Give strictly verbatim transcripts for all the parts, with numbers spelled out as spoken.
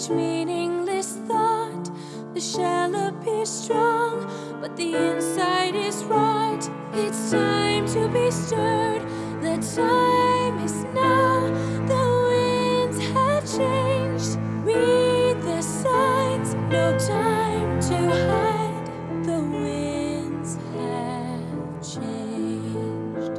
each meaningless thought. The shell appears strong, but the inside is rot. It's time to be stirred. The time is now. The winds have changed. Read the signs. No time to hide. The winds have changed.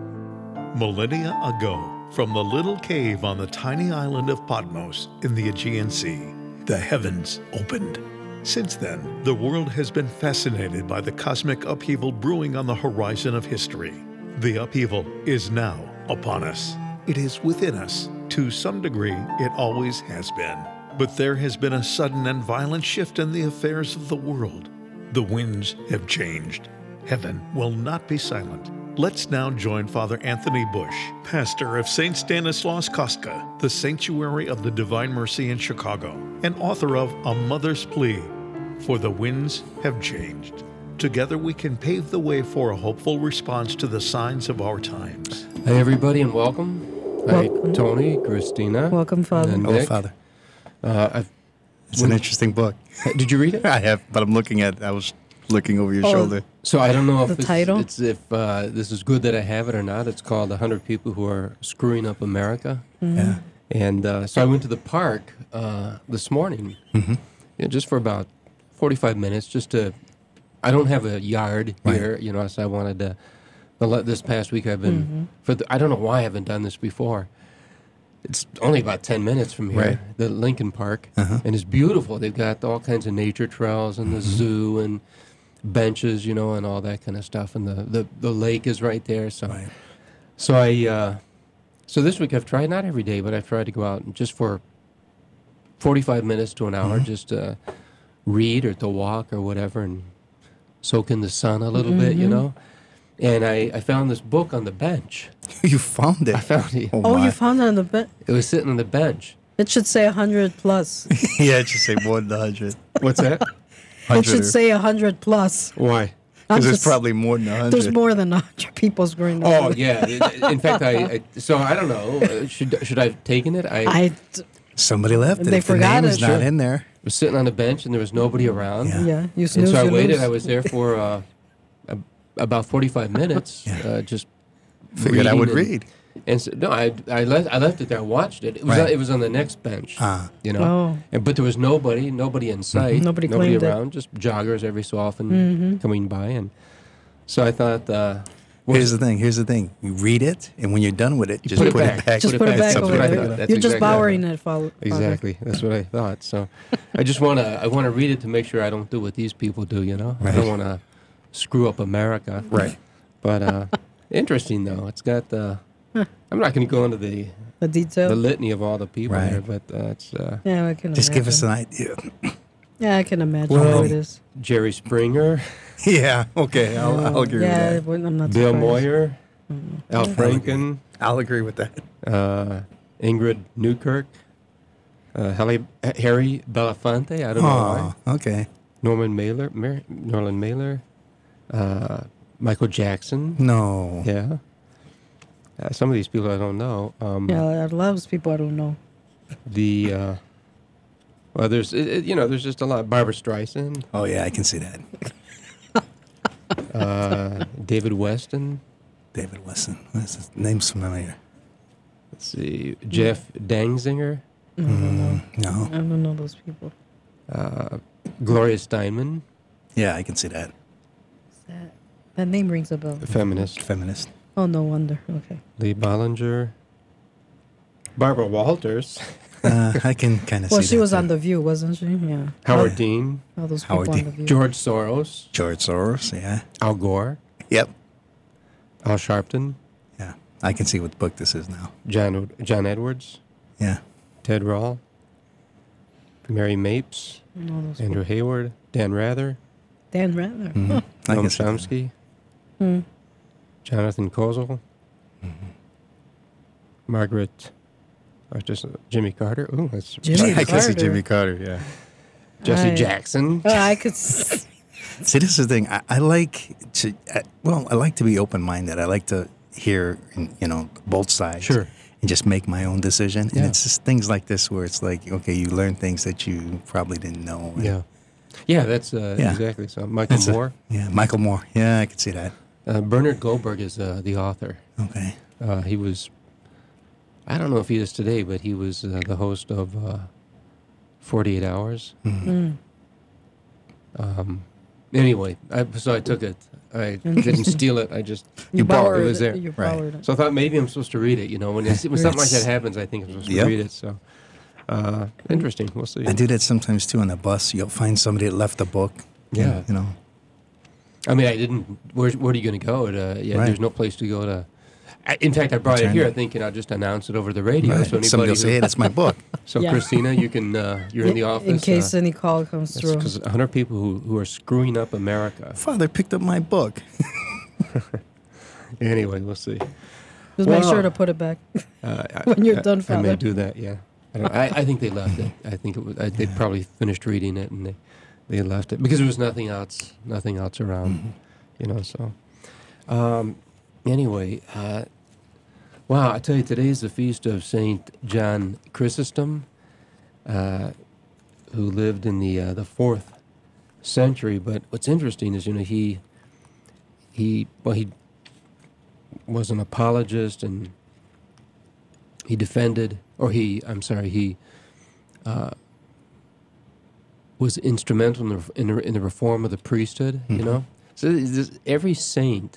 Millennia ago, from the little cave on the tiny island of Patmos in the Aegean Sea, the heavens opened. Since then, the world has been fascinated by the cosmic upheaval brewing on the horizon of history. The upheaval is now upon us. It is within us. To some degree, it always has been. But there has been a sudden and violent shift in the affairs of the world. The winds have changed. Heaven will not be silent. Let's now join Father Anthony Bush, pastor of Saint Stanislaus Kostka, the Sanctuary of the Divine Mercy in Chicago, and author of A Mother's Plea, For the Winds Have Changed. Together we can pave the way for a hopeful response to the signs of our times. Hi, everybody, and welcome. Welcome. Hi, Tony, Christina. Welcome, Father. And Oh, Nick. Father. Uh, I've, It's when- an interesting book. Did you read it? I have, but I'm looking at, I was looking over your Oh. shoulder. So I don't know if The this, title? it's if uh, this is good that I have it or not. It's called one hundred People Who Are Screwing Up America. Yeah. And uh, so I went to the park uh, this morning, Mm-hmm. you know, just for about forty-five minutes, just to. I don't have a yard Right. here, you know, so I wanted to. The, le- this past week I've been. Mm-hmm. For the, I don't know why I haven't done this before. It's only about ten minutes from here, Right. the Lincoln Park, Uh-huh. and it's beautiful. They've got all kinds of nature trails and the Mm-hmm. zoo and benches, you know, and all that kind of stuff. And the, the, the lake is right there. So, Right. so I, uh, so this week I've tried, not every day, but I've tried to go out and just for forty-five minutes to an hour, Mm-hmm. just to read or to walk or whatever and soak in the sun a little bit, you know. And I, I found this book on the bench. You found it. I found it. Oh, my. you found it on the bed. It was sitting on the bench. It should say one hundred plus. Yeah, it should say more than one hundred. What's that? It should say one hundred plus. Why? I'm Because there's just- probably more than one hundred. There's more than one hundred people screwing up. Oh yeah. In fact, I, I so I don't know. Uh, Should should I have taken it? I, I, Somebody left it. They If the forgot name it. is not Sure. in there. was sitting on a bench and there was nobody around. Yeah. yeah, you And snooze, so I you waited. lose. I was there for uh, a, about forty-five minutes. Yeah. Uh, just Figured I reading would and- read. And so, no, I I left I left it there. I watched it. It was Right. on, it was on the next bench. Ah. You know. Oh. And, but there was nobody, nobody in sight, Nobody claimed it. around, just joggers every so often Mm-hmm. coming by, and so I thought. Uh, well, Here's the thing. Here's the thing. You read it, and when you're done with it, You just put put, it it back. back. Just put it back. back That's over what I there. thought. That's You're just exactly powering it, Father. Exactly. That's what I thought. So I just want to I want to read it to make sure I don't do what these people do, you know? I Right. don't want to screw up America. Right. But uh, interesting, though. It's got uh, I'm not going to go into the The detail. the litany of all the people Right. here, but uh, it's uh, yeah, I can Just imagine. give us an idea. Yeah, I can imagine Well, how it is. Jerry Springer, Yeah. Okay. I'll, I'll agree yeah, with that. well, I'm not Bill surprised. Moyer, Al Yeah. Franken, I'll agree with that. uh, Ingrid Newkirk, uh, Harry, Harry Belafonte, I don't know why. Oh, okay. Norman Mailer, Mar- Norman Mailer, uh, Michael Jackson. No. Yeah. Uh, some of these people I don't know. Um, Yeah, I love people I don't know. The uh, well, there's it, it- you know there's just a lot. Barbara Streisand, Oh, yeah, I can see that. uh, David Weston. David Wesson. What's his name's familiar. Let's see, Jeff Danziger, Mm, no. I don't know those people. uh, Gloria Steinem, Yeah, I can see that. That, that name rings a bell. a feminist. Feminist. Oh, no wonder. Okay. Lee Bollinger, Barbara Walters, Uh, I can kind of see Well, that. she was too. on The View, wasn't she? Yeah. Howard Dean, All those people Howard on Dean. The View. George Soros, George Soros, yeah. Al Gore, Yep. Al Sharpton, Yeah. I can see what book this is now. John John Edwards, Yeah. Ted Rall, Mary Mapes, All those Andrew Hayward, Dan Rather, Dan Rather. Mhm. Huh. I Noam can see that. Chomsky, Hmm. Jonathan Kozol, Margaret, or just uh, Jimmy Carter. Ooh, that's Jimmy I can see Carter. Jimmy Carter, yeah. Jesse I- Jackson. Oh, I could. s- See, this is the thing. I, I like to, I, well, I like to be open-minded. I like to hear, you know, both sides. Sure. and just make my own decision. And Yeah. it's just things like this where it's like, okay, you learn things that you probably didn't know. And Yeah. Yeah, that's uh, Yeah. exactly so. Michael it's a- Moore. yeah, Michael Moore. Yeah, I could see that. Uh, Bernard Goldberg is uh, the author. Okay. Uh, he was, I don't know if he is today, but he was uh, the host of uh, forty-eight hours. Mm. Um, anyway, I, so I took it. I didn't steal it. I just, You borrowed borrowed it was there. You Right. borrowed it. so I thought maybe I'm supposed to read it. You know, when, it's, when something like that It's- happens, I think I'm supposed Yep. to read it. So, uh, interesting. We'll see. I do that sometimes too on the bus. You'll find somebody that left a book. Yeah. You know. I mean, I didn't. Where, where are you going to go? To, yeah, Right. there's no place to go to. I, in fact, I brought it Return here it. thinking I'll just announce it over the radio. Right. So anybody Somebody will who, say, hey, that's my book. so Yeah. Christina, you can. Uh, you're in the office. In case uh, any call comes through. because one hundred people who, who are screwing up America. Father picked up my book. Anyway, we'll see. Just make Wow. sure to put it back. Uh, I- When you're I- done, I may Father. do that. Yeah. I, don't, I, I think they left it. I think it was. I, they probably finished reading it and they, they left it because there was nothing else. Nothing else around. You know. So. Um, anyway, uh, wow! I tell you, today is the feast of Saint John Chrysostom, uh, who lived in the uh, the fourth century. But what's interesting is, you know, he he well he was an apologist and he defended, or he I'm sorry, he uh, was instrumental in the in the, in the reform of the priesthood. You Mhm. know, so this, every saint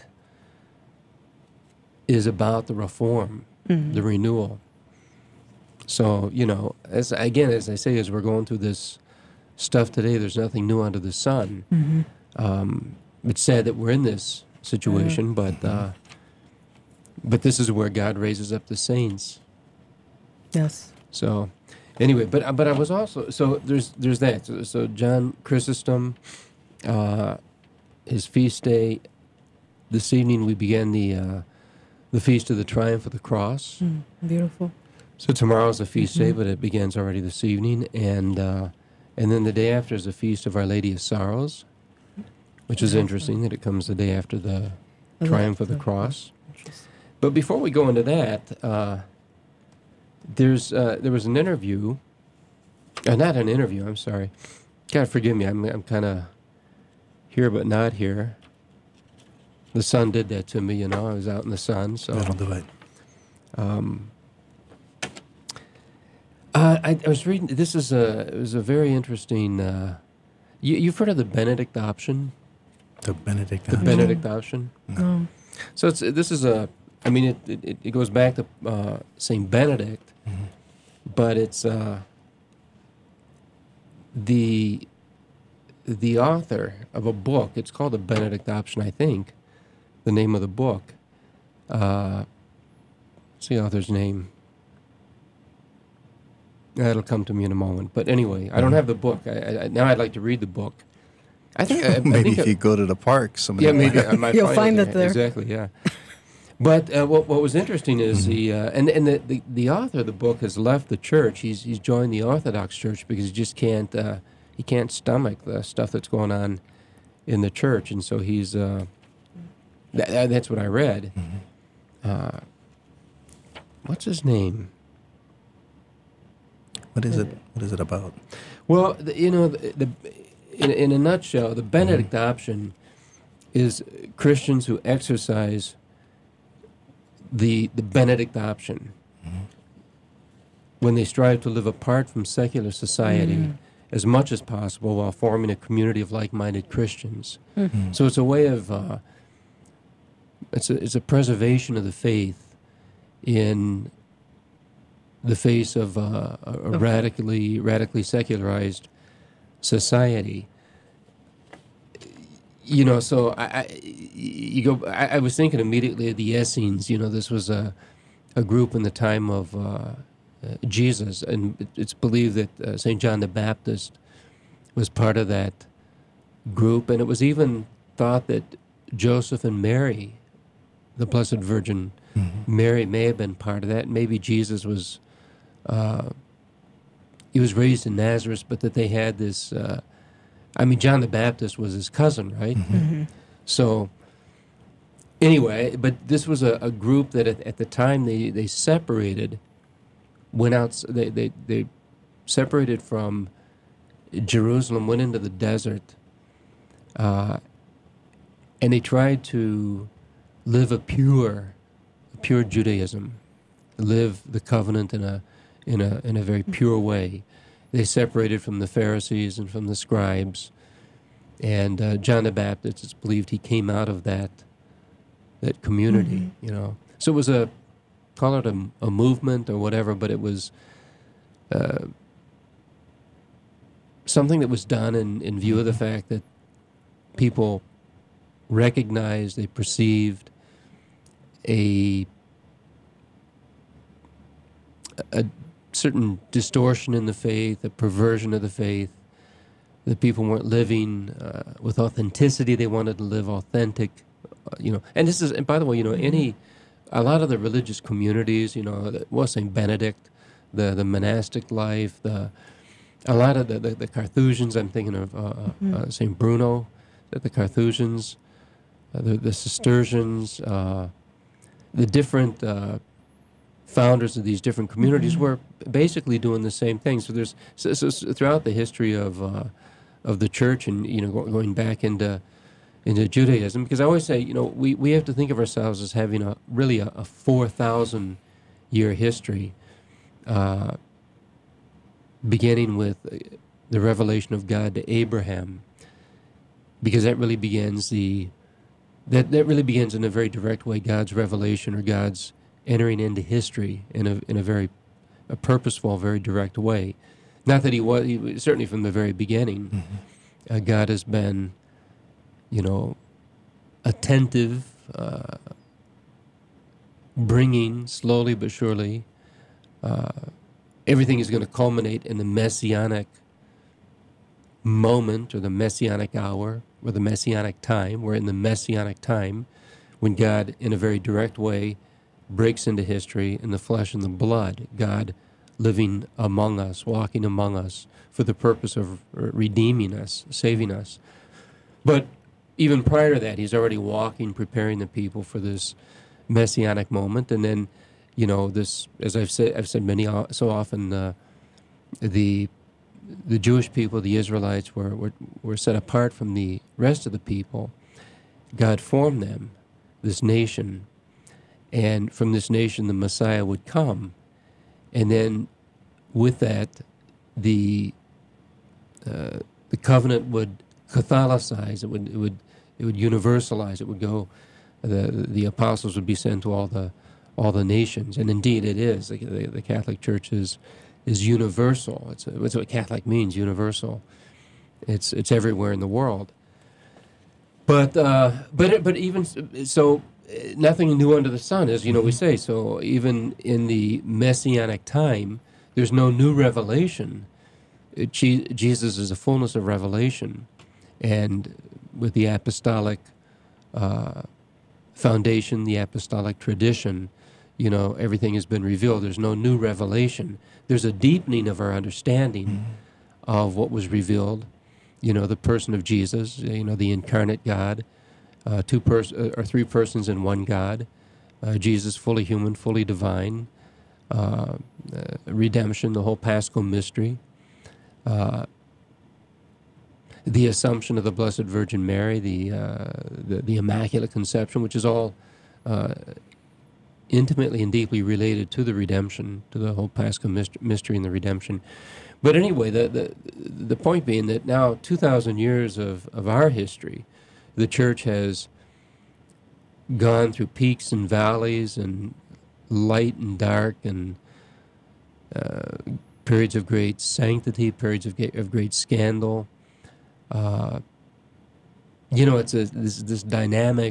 is about the reform, Mhm. the renewal. So, you know, as again, as I say, as we're going through this stuff today, there's nothing new under the sun. Mhm. Um, it's sad that we're in this situation, but uh, but this is where God raises up the saints. Yes. So, anyway, but but I was also so there's there's that. So, so John Chrysostom, uh, his feast day. This evening we began the uh, the feast of the Triumph of the Cross. Mm. Beautiful. So tomorrow's the feast day, Mhm. but it begins already this evening, and uh, and then the day after is the feast of Our Lady of Sorrows, which is interesting that it comes the day after the The- Triumph of the the- Cross. Interesting. But before we go into that, uh, there's uh, there was an interview, uh, not an interview. I'm sorry. God forgive me. I'm I'm kind of here but not here. The sun did that to me, you know. I was out in the sun, so. That'll do it. Um, uh, I, I was reading. This is a it was a very interesting. Uh, you, you've heard of the Benedict option? The Benedict. The option. Benedict option. No. So it's this is a. I mean, it it, it goes back to uh, Saint Benedict, Mhm. but it's uh, the the author of a book. It's called the Benedict option, I think. The name of the book. Uh, what's the author's name? That'll come to me in a moment. But anyway, I don't have the book. I, I, now I'd like to read the book. I think I, I Maybe think if I- you go to the park, somebody yeah, will- maybe I might You'll find, find it there. Exactly, yeah. But uh, what what was interesting is Mm-hmm. the uh, and and the, the the author of the book has left the church. He's he's joined the Orthodox Church because he just can't uh, he can't stomach the stuff that's going on in the church, and so he's uh, that, that's what I read. Mm-hmm. Uh, what's his name? What is it? What is it about? Well, the, you know, the, the in, in a nutshell, the Benedict Mm-hmm. option is Christians who exercise the the Benedict option Mm-hmm. when they strive to live apart from secular society Mm. as much as possible while forming a community of like-minded Christians. Mhm. So it's a way of uh, it's a it's a preservation of the faith in the face of uh, a, a Okay. radically radically secularized society. You know, so I, I you go. I, I was thinking immediately of the Essenes. You know, this was a a group in the time of uh, uh, Jesus, and it, it's believed that uh, Saint John the Baptist was part of that group, and it was even thought that Joseph and Mary, the Blessed Virgin Mhm. Mary, may have been part of that. Maybe Jesus was. Uh, he was raised in Nazareth, but that they had this. Uh, I mean, John the Baptist was his cousin, right? Mhm. Mhm. So, anyway, but this was a, a group that at, at the time they, they separated, went out, they, they, they separated from Jerusalem, went into the desert, uh, and they tried to live a pure, a pure Judaism, live the covenant in a, in a, in a very pure way. They separated from the Pharisees and from the scribes, and uh, John the Baptist, it's believed he came out of that, that community, mm-hmm. you know. So it was a, call it a, a movement or whatever, but it was uh, something that was done in, in view of the fact that people recognized, they perceived a a certain distortion in the faith, a perversion of the faith, that people weren't living uh, with authenticity. They wanted to live authentic, uh, you know. And this is, and by the way, you know, any, a lot of the religious communities, you know, the, well, Saint Benedict, the the monastic life, the a lot of the, the, the Carthusians, I'm thinking of uh, mm-hmm. uh, Saint Bruno, the, the Carthusians, uh, the, the Cistercians, uh, the different uh, founders of these different communities mm-hmm. were basically doing the same thing. So there's so, so throughout the history of uh, of the church, and you know, going back into into Judaism, because I always say, you know, we, we have to think of ourselves as having a really a, a four thousand year history, uh, beginning with the revelation of God to Abraham, because that really begins the that that really begins in a very direct way God's revelation, or God's entering into history in a in a very a purposeful, very direct way. Not that he was, he was certainly from the very beginning, mm-hmm. uh, God has been, you know, attentive, uh, bringing slowly but surely. Uh, everything is going to culminate in the messianic moment, or the messianic hour, or the messianic time. We're in the messianic time when God, in a very direct way, breaks into history in the flesh and the blood, God living among us, walking among us for the purpose of redeeming us, saving us. But even prior to that, he's already walking, preparing the people for this messianic moment. And then, you know, this, as I've said, I've said many so often, uh, the the Jewish people, the Israelites, were, were were set apart from the rest of the people. God formed them, this nation. And from this nation, the Messiah would come. And then with that, the uh, the covenant would Catholicize. It would it would it would universalize. It would go. The the apostles would be sent to all the all the nations, and indeed it is. The, the, the Catholic Church is is universal. It's it's what Catholic means. Universal. It's it's everywhere in the world. But uh, but it, but even so. Nothing new under the sun, as you know we say. So even in the messianic time, there's no new revelation. It, Jesus is the fullness of revelation, and with the apostolic uh, foundation, the apostolic tradition, you know, everything has been revealed. There's no new revelation. There's a deepening of our understanding mm-hmm. of what was revealed. You know, the person of Jesus. You know, the incarnate God. Uh, two pers- uh, or three persons in one God, uh, Jesus fully human, fully divine, uh, uh, redemption, the whole Paschal mystery, uh, the Assumption of the Blessed Virgin Mary, the uh, the, the Immaculate Conception, which is all uh, intimately and deeply related to the redemption, to the whole Paschal myst- mystery and the redemption. But anyway, the the the point being that now two thousand years of, of our history, the Church has gone through peaks and valleys and light and dark and uh, periods of great sanctity, periods of, of great scandal. Uh, you know, it's a this this dynamic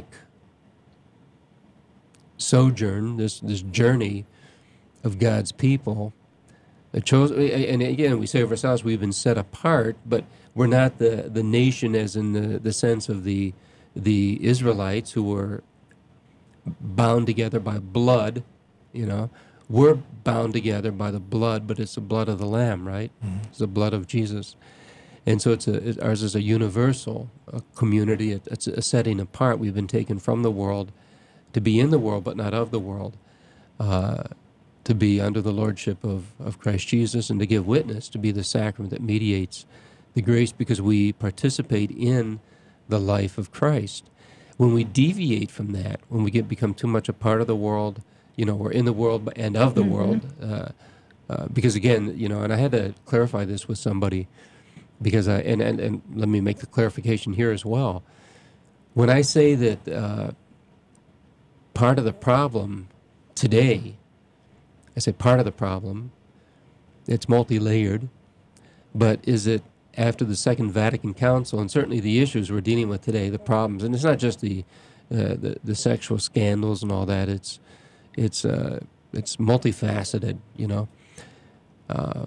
sojourn, this this journey of God's people. That chose, and again, we say of ourselves, we've been set apart, but we're not the, the nation as in the, the sense of the the Israelites who were bound together by blood, you know. We're bound together by the blood, but it's the blood of the Lamb, right? Mm-hmm. It's the blood of Jesus. And so it's a, it, ours is a universal a community. It, it's a setting apart. We've been taken from the world to be in the world but not of the world, uh, to be under the lordship of, of Christ Jesus, and to give witness, to be the sacrament that mediates the grace, because we participate in the life of Christ. When we deviate from that, when we get become too much a part of the world, you know, we're in the world and of the mm-hmm. world, uh, uh, because again, you know, and I had to clarify this with somebody, because I, and, and, and let me make the clarification here as well. When I say that uh, part of the problem today, I say part of the problem, it's multi-layered, but is it after the Second Vatican Council, and certainly the issues we're dealing with today, the problems, and it's not just the uh, the, the sexual scandals and all that, it's it's uh, it's multifaceted, you know. Uh,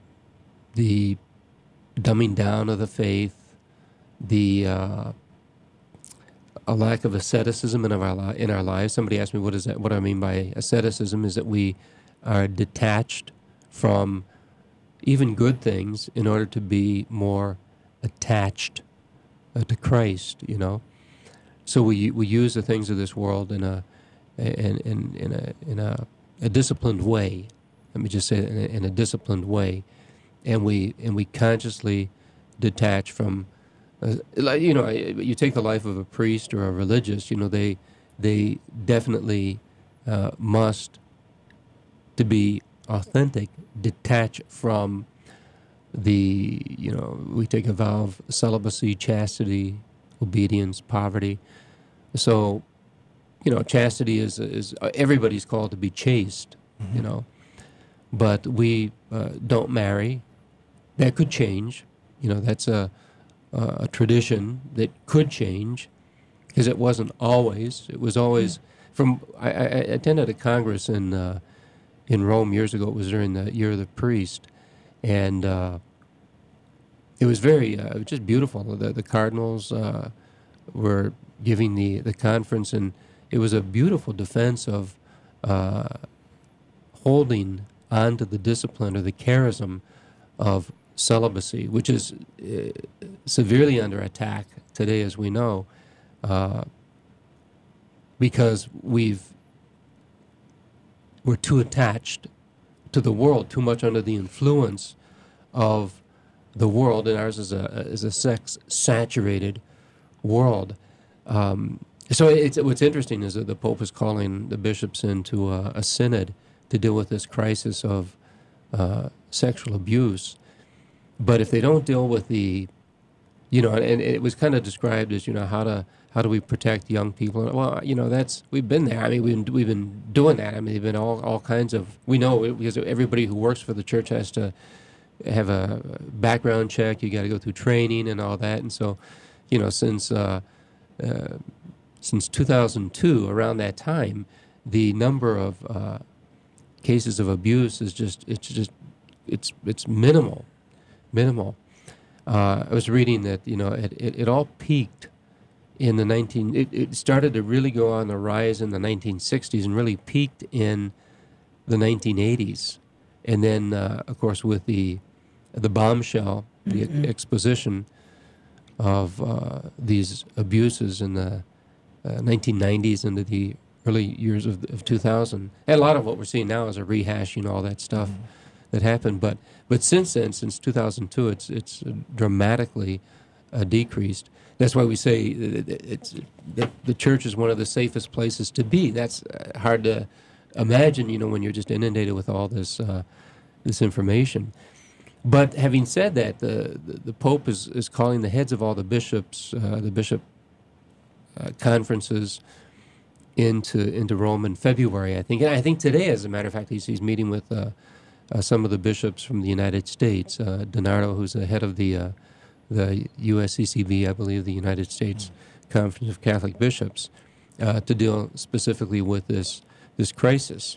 the dumbing down of the faith, the uh, a lack of asceticism in our li- in our lives. Somebody asked me, what is that? What I mean by asceticism is that we are detached from even good things in order to be more attached uh, to Christ, you know. So we we use the things of this world in a in in, in a in a, a disciplined way. Let me just say it in a, in a disciplined way, and we and we consciously detach from. Uh, like, you know, you take the life of a priest or a religious. You know, they they definitely uh, must, to be authentic, detach from the, you know, we take a vow of celibacy, chastity, obedience, poverty. So, you know, chastity is, is everybody's called to be chaste, mm-hmm. you know, but we uh, don't marry. That could change. You know, that's a, a tradition that could change, because it wasn't always. It was always, mm-hmm. from, I, I attended a Congress in, uh, in Rome years ago. It was during the Year of the Priest, and uh, it was very, uh, just beautiful. The, the cardinals uh, were giving the, the conference, and it was a beautiful defense of uh, holding on to the discipline or the charism of celibacy, which is uh, severely under attack today, as we know, uh, because we've we're too attached to the world, too much under the influence of the world, and ours is a is a sex-saturated world. Um, so it's, what's interesting is that the Pope is calling the bishops into a, a synod to deal with this crisis of uh, sexual abuse. But if they don't deal with the, you know, and it was kind of described as, you know, how to how do we protect young people? Well, you know, that's we've been there. I mean, we've been, we've been doing that. I mean, they've been all all kinds of. We know, because everybody who works for the church has to have a background check. You got to go through training and all that. And so, you know, since uh, uh, since two thousand two, around that time, the number of uh, cases of abuse is just it's just it's it's minimal, minimal. Uh, I was reading that, you know, it it, it all peaked in the nineteen. It, it started to really go on the rise in the nineteen sixties and really peaked in the nineteen eighties, and then uh, of course with the the bombshell, the mm-hmm. exposition of uh, these abuses in the uh, nineteen nineties into the early years of, of two thousand. And a lot of what we're seeing now is a rehashing all that stuff mm-hmm. that happened. But but since then, since two thousand two, it's it's dramatically uh, decreased. That's why we say it's that the church is one of the safest places to be. That's hard to imagine, you know, when you're just inundated with all this uh, this information. But having said that, the, the, the Pope is, is calling the heads of all the bishops, uh, the bishop uh, conferences into into Rome in February, I think. And I think today, as a matter of fact, he's, he's meeting with uh, uh, some of the bishops from the United States. Uh, Donardo, who's the head of the uh, the U S C C B, I believe, the United States Conference of Catholic Bishops, uh, to deal specifically with this this crisis.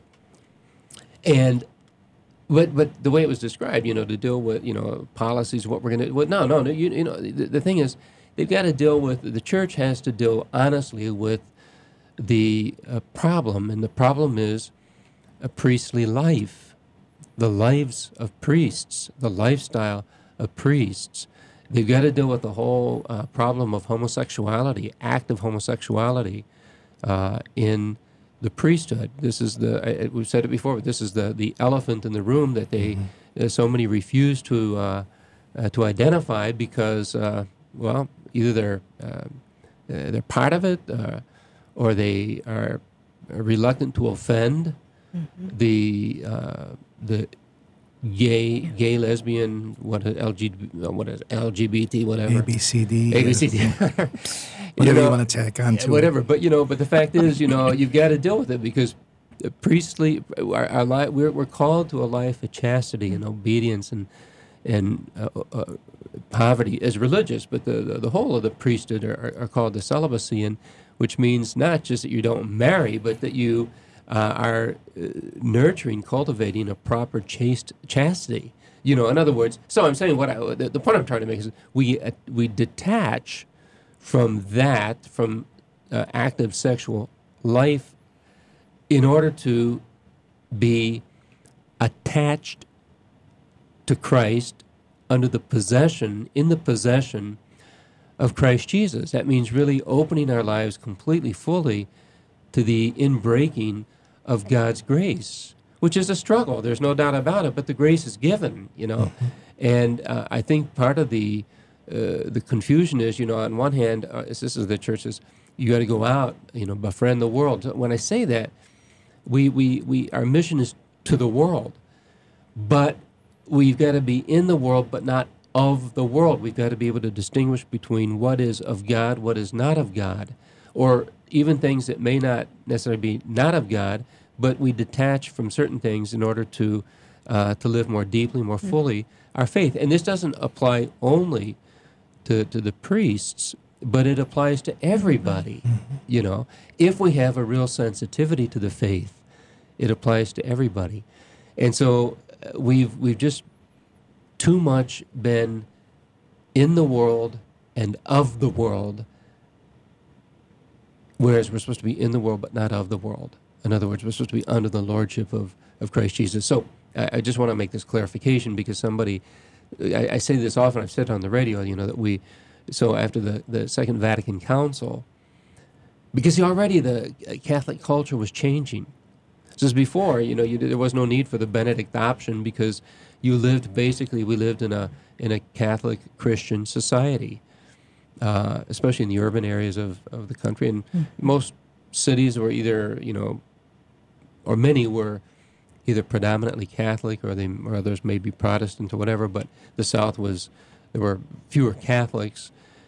And But but the way it was described, you know, to deal with, you know, policies, what we're going to, well, no, no, no, you, you know, the, the thing is, they've got to deal with, the church has to deal honestly with the uh, problem, and the problem is a priestly life, the lives of priests, the lifestyle of priests. They've got to deal with the whole uh, problem of homosexuality, active homosexuality, uh, in the priesthood. This is the, I, we've said it before, but this is the, the elephant in the room that they, mm-hmm. uh, so many refuse to, uh, uh, to identify because, uh, well, either they're, uh, they're part of it uh, or they are reluctant to offend mm-hmm. the, uh, the gay, gay, lesbian, what L G, what is L G B T, whatever. A B C D. A B C D. Whatever you, know, you want to tack on to whatever. it. But you know, but the fact is, you know, you've got to deal with it because priestly, our, our li- we're we're called to a life of chastity and obedience and and uh, uh, poverty as religious. But the, the the whole of the priesthood are, are called the celibacy, and which means not just that you don't marry, but that you uh, are uh, nurturing, cultivating a proper chaste chastity. You know, in other words, so I'm saying what I, the, the point I'm trying to make is we uh, we detach from that, from uh, active sexual life, in order to be attached to Christ under the possession, in the possession of Christ Jesus. That means really opening our lives completely, fully to the inbreaking of God's grace, which is a struggle. There's no doubt about it, but the grace is given, you know. Mm-hmm. And uh, I think part of the uh, the confusion is, you know, on one hand, uh, this is the churches, you got to go out, you know, befriend the world. When I say that, we, we, we our mission is to the world, but we've got to be in the world, but not of the world. We've got to be able to distinguish between what is of God, what is not of God, or even things that may not necessarily be not of God, but we detach from certain things in order to uh, to live more deeply, more fully our faith. And this doesn't apply only to, to the priests, but it applies to everybody. You know, if we have a real sensitivity to the faith, it applies to everybody. And so uh, we've we've just too much been in the world and of the world, whereas we're supposed to be in the world but not of the world. In other words, we're supposed to be under the lordship of, of Christ Jesus. So I, I just want to make this clarification because somebody, I, I say this often, I've said it on the radio, you know, that we, so after the, the Second Vatican Council, because already the Catholic culture was changing. Just before, you know, you, there was no need for the Benedict option because you lived, basically, we lived in a in a Catholic Christian society, uh, especially in the urban areas of, of the country. And mm. most cities were either, you know, or many were either predominantly Catholic or they or others may be Protestant or whatever, but the South was, there were fewer Catholics.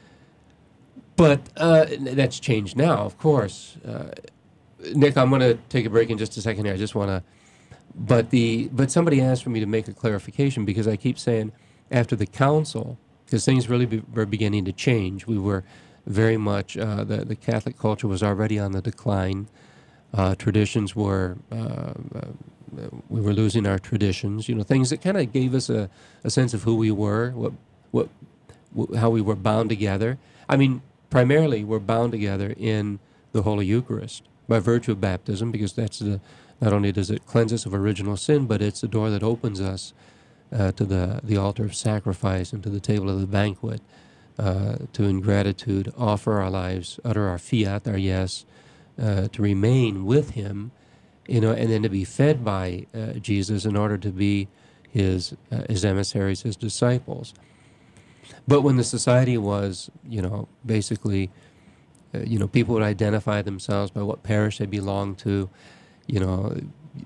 But uh, that's changed now, of course. Uh, Nick, I'm going to take a break in just a second here. I just want to, but the but somebody asked for me to make a clarification because I keep saying after the council, because things really be, were beginning to change. We were very much, uh, the, the Catholic culture was already on the decline. Uh, traditions were, uh, uh, we were losing our traditions, you know, things that kind of gave us a, a sense of who we were, what, what, wh- how we were bound together. I mean, primarily we're bound together in the Holy Eucharist by virtue of baptism, because that's the, not only does it cleanse us of original sin, but it's the door that opens us uh, to the, the altar of sacrifice and to the table of the banquet. Uh, to, in gratitude, offer our lives, utter our fiat, our yes, uh, to remain with Him, you know, and then to be fed by uh, Jesus in order to be His uh, His emissaries, His disciples. But when the society was, you know, basically, uh, you know, people would identify themselves by what parish they belonged to, you know,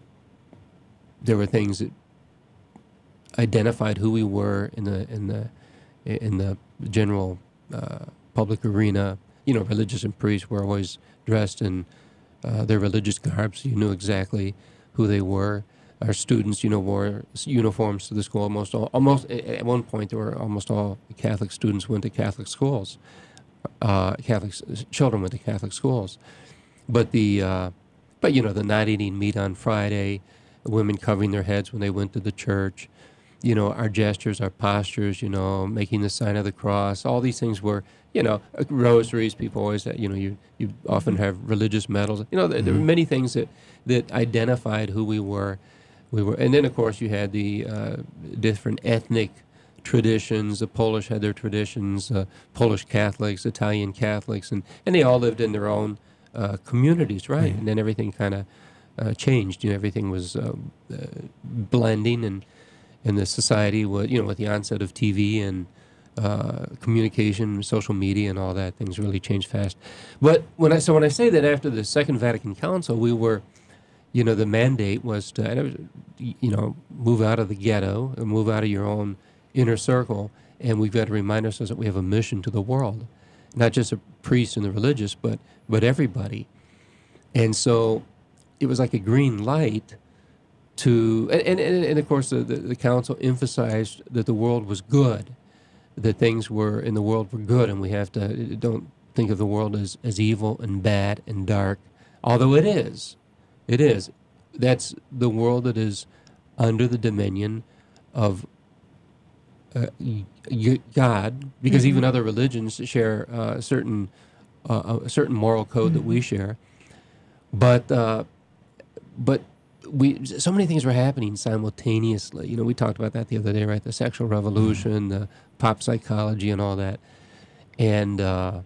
there were things that identified who we were in the in the in the general uh, public arena. You know, religious and priests were always dressed in uh, their religious garb, so you knew exactly who they were. Our students, you know, wore uniforms to the school. Almost all, almost at one point, there were almost all Catholic students went to Catholic schools. Uh, Catholic children went to Catholic schools, but the uh, but you know, the not eating meat on Friday, women covering their heads when they went to the church. You know, our gestures, our postures, you know, making the sign of the cross, all these things were, you know, rosaries, people always, you know, you, you often have religious medals. You know, there, there were many things that, that identified who we were. We were, and then, of course, you had the uh, different ethnic traditions. The Polish had their traditions, uh, Polish Catholics, Italian Catholics, and, and they all lived in their own uh, communities, right? Right. And then everything kind of uh, changed. You know, everything was uh, uh, blending, and and the society was, you know, with the onset of T V and uh, communication, social media, and all that, things really changed fast. But when I so when I say that after the Second Vatican Council, we were, you know, the mandate was to, and it was, you know, move out of the ghetto and move out of your own inner circle, and we've got to remind ourselves that we have a mission to the world, not just the priests and the religious, but but everybody. And so it was like a green light to, and, and, and of course the, the, the council emphasized that the world was good, that things were in the world were good, and we have to, don't think of the world as, as evil and bad and dark, although it is. It is. That's the world that is under the dominion of uh, y- God, because Mm-hmm. even other religions share uh, certain uh, a certain moral code Mm-hmm. that we share. But uh, but we so many things were happening simultaneously. You know, we talked about that the other day, right? The sexual revolution, the pop psychology, and all that, and. Uh,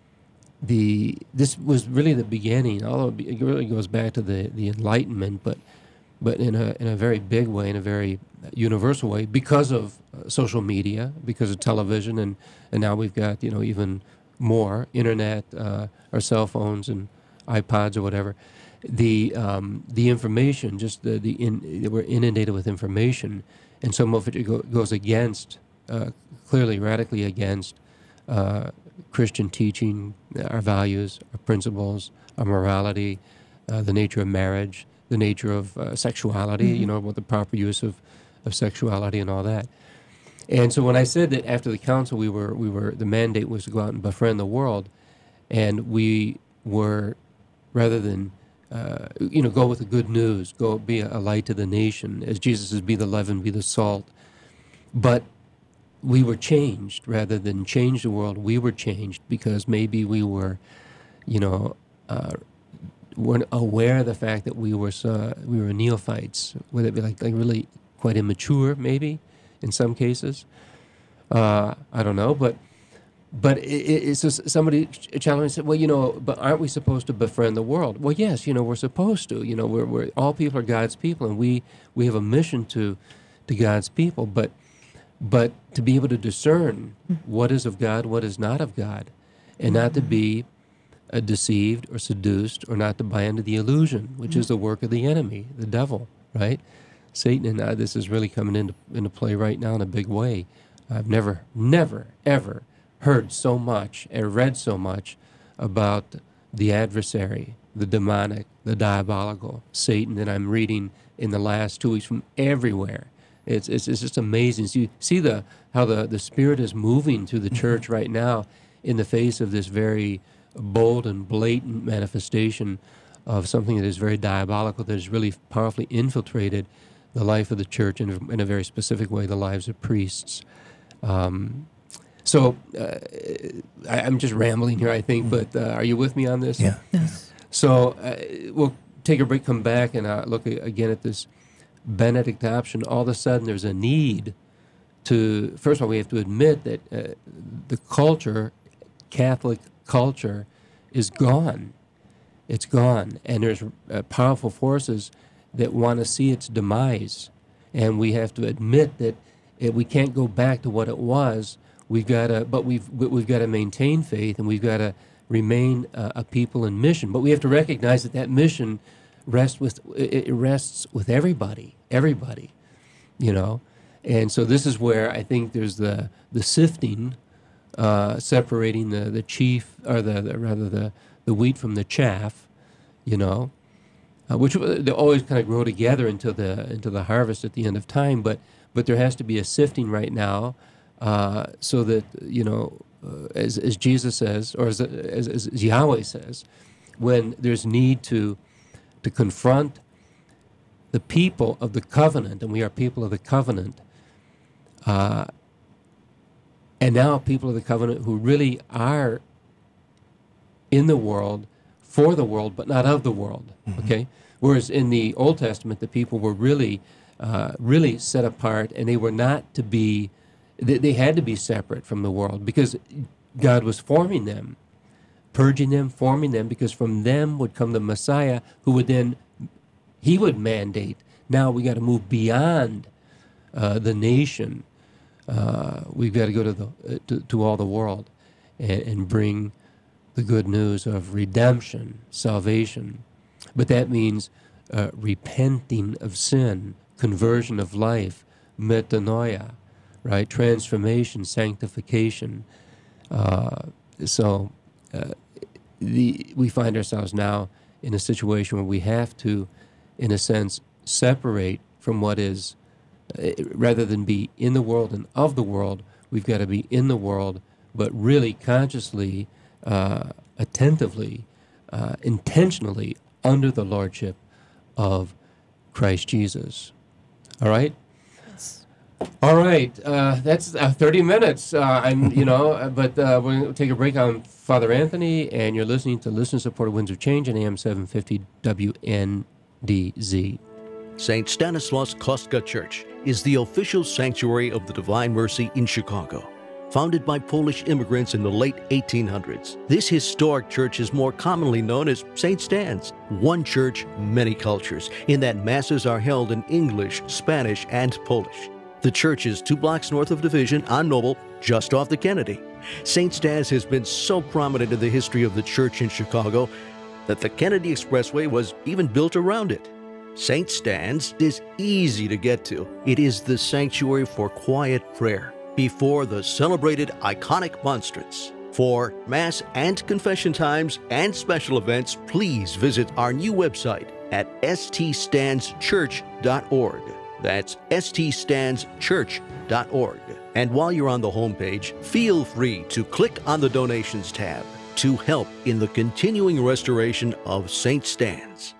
The this was really the beginning, although it really goes back to the, the Enlightenment, but but in a in a very big way, in a very universal way, because of uh, social media, because of television, and, and now we've got, you know, even more internet, uh, our cell phones and iPods or whatever. The um, the information, just the the in, we're inundated with information, and some of it go, goes against, uh, clearly radically against. Uh, Christian teaching, our values, our principles, our morality, uh, the nature of marriage, the nature of uh, sexuality, Mm-hmm. you know, what the proper use of, of sexuality and all that. And so when I said that after the council, we were, we were, the mandate was to go out and befriend the world, and we were, rather than, uh, you know, go with the good news, go be a, a light to the nation, as Jesus says, be the leaven, be the salt. But we were changed rather than change the world. We were changed because maybe we were, you know, uh, weren't aware of the fact that we were uh, we were neophytes. Would it be like, like really quite immature, maybe, in some cases? Uh, I don't know, but but it, it, it's just somebody challenged and said, well, you know, but aren't we supposed to befriend the world? Well, yes, you know, we're supposed to. You know, we're, we're all people are God's people, and we we have a mission to to God's people, but. But to be able to discern what is of God, what is not of God, and not to be uh, deceived or seduced, or not to buy into the illusion, which is the work of the enemy, the devil, right? Satan, and uh, this is really coming into into play right now in a big way. I've never, never, ever heard so much and read so much about the adversary, the demonic, the diabolical, Satan, that I'm reading in the last two weeks from everywhere. It's, it's it's just amazing. So you see the how the, the Spirit is moving through the church right now in the face of this very bold and blatant manifestation of something that is very diabolical, that has really powerfully infiltrated the life of the church in a, in a very specific way, the lives of priests. Um, so uh, I, I'm just rambling here, I think, but uh, are you with me on this? Yeah. Yes. So uh, we'll take a break, come back, and uh, look a- again at this Benedict option. All of a sudden there's a need to, first of all, we have to admit that uh, the culture, Catholic culture, is gone. It's gone. And there's uh, powerful forces that want to see its demise. And we have to admit that uh, we can't go back to what it was. We've got to, but we've, we've got to maintain faith, and we've got to remain uh, a people in mission. But we have to recognize that that mission Rest with it rests with everybody, everybody, you know, and so this is where I think there's the the sifting, uh, separating the, the chief or the, the rather the, the wheat from the chaff, you know, uh, which they always kind of grow together into the into the harvest at the end of time. But but there has to be a sifting right now, uh, so that, you know, uh, as as Jesus says, or as, as as Yahweh says, when there's need to. to confront the people of the covenant, and we are people of the covenant, uh, and now people of the covenant who really are in the world, for the world, but not of the world, mm-hmm. okay? Whereas in the Old Testament, the people were really, uh, really set apart, and they were not to be, they, they had to be separate from the world, because God was forming them purging them, forming them, because from them would come the Messiah, who would then, he would mandate, now we got to move beyond uh, the nation. Uh, we've got to go to the uh, to, to all the world and, and bring the good news of redemption, salvation. But that means uh, repenting of sin, conversion of life, metanoia, right? Transformation, sanctification. Uh, so uh, the, we find ourselves now in a situation where we have to, in a sense, separate from what is, uh, rather than be in the world and of the world, we've got to be in the world, but really consciously, uh, attentively, uh, intentionally under the lordship of Christ Jesus. All right? Yes. All right. Uh, that's uh, thirty minutes. Uh, I'm, you know, uh, but uh, we're going to take a break on Father Anthony, and you're listening to Listen Support Winds of Change on A M seven fifty W N D Z. Saint Stanislaus Kostka Church is the official sanctuary of the Divine Mercy in Chicago. Founded by Polish immigrants in the late eighteen hundreds, this historic church is more commonly known as Saint Stan's. One church, many cultures, in that masses are held in English, Spanish, and Polish. The church is two blocks north of Division on Noble, just off the Kennedy. Saint Stan's has been so prominent in the history of the church in Chicago that the Kennedy Expressway was even built around it. Saint Stan's is easy to get to. It is the sanctuary for quiet prayer before the celebrated iconic monstrance. For Mass and confession times and special events, please visit our new website at s t stands church dot org. That's s t stands church dot org. And while you're on the homepage, feel free to click on the Donations tab to help in the continuing restoration of Saint Stan's.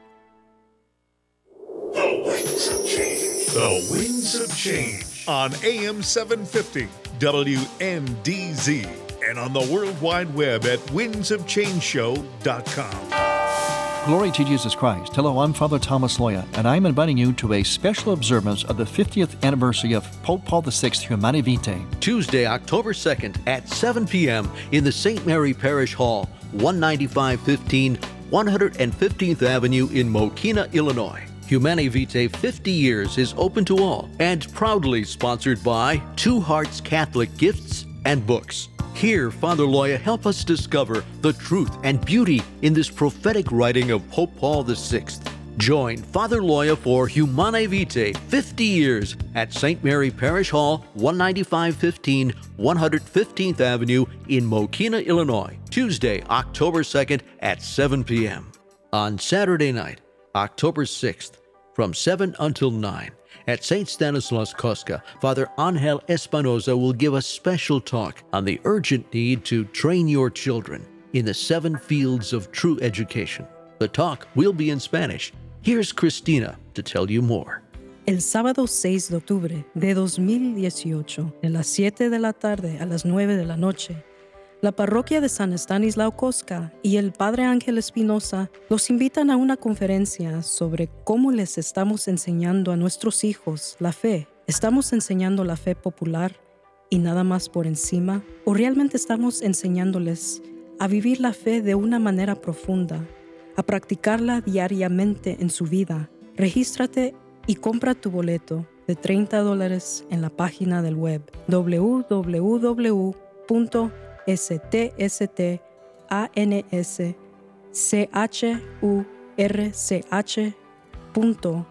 The Winds of Change. The Winds of Change on A M seven fifty W N D Z and on the World Wide Web at winds of change show dot com. Glory to Jesus Christ. Hello, I'm Father Thomas Loya, and I'm inviting you to a special observance of the fiftieth anniversary of Pope Paul the Sixth Humanae Vitae. Tuesday, October second at seven p.m. in the Saint Mary Parish Hall, one ninety-five fifteen one hundred fifteenth Avenue in Mokina, Illinois. Humanae Vitae fifty years is open to all and proudly sponsored by Two Hearts Catholic Gifts and Books. Here, Father Loya help us discover the truth and beauty in this prophetic writing of Pope Paul the Sixth. Join Father Loya for Humanae Vitae fifty years at Saint Mary Parish Hall, one ninety-five fifteen one hundred fifteenth Avenue in Mokina, Illinois. Tuesday, October second at seven p.m. On Saturday night, October sixth, from seven until nine, at Saint Stanislaus Kostka, Father Angel Espinoza will give a special talk on the urgent need to train your children in the seven fields of true education. The talk will be in Spanish. Here's Christina to tell you more. El sábado seis de octubre de dos mil dieciocho, de las siete de la tarde a las nueve de la noche, la parroquia de San Estanislao Kostka y el Padre Ángel Espinosa los invitan a una conferencia sobre cómo les estamos enseñando a nuestros hijos la fe. ¿Estamos enseñando la fe popular y nada más por encima? ¿O realmente estamos enseñándoles a vivir la fe de una manera profunda, a practicarla diariamente en su vida? Regístrate y compra tu boleto de treinta dólares en la página del web w w w punto s t s t a n s c h u r c h punto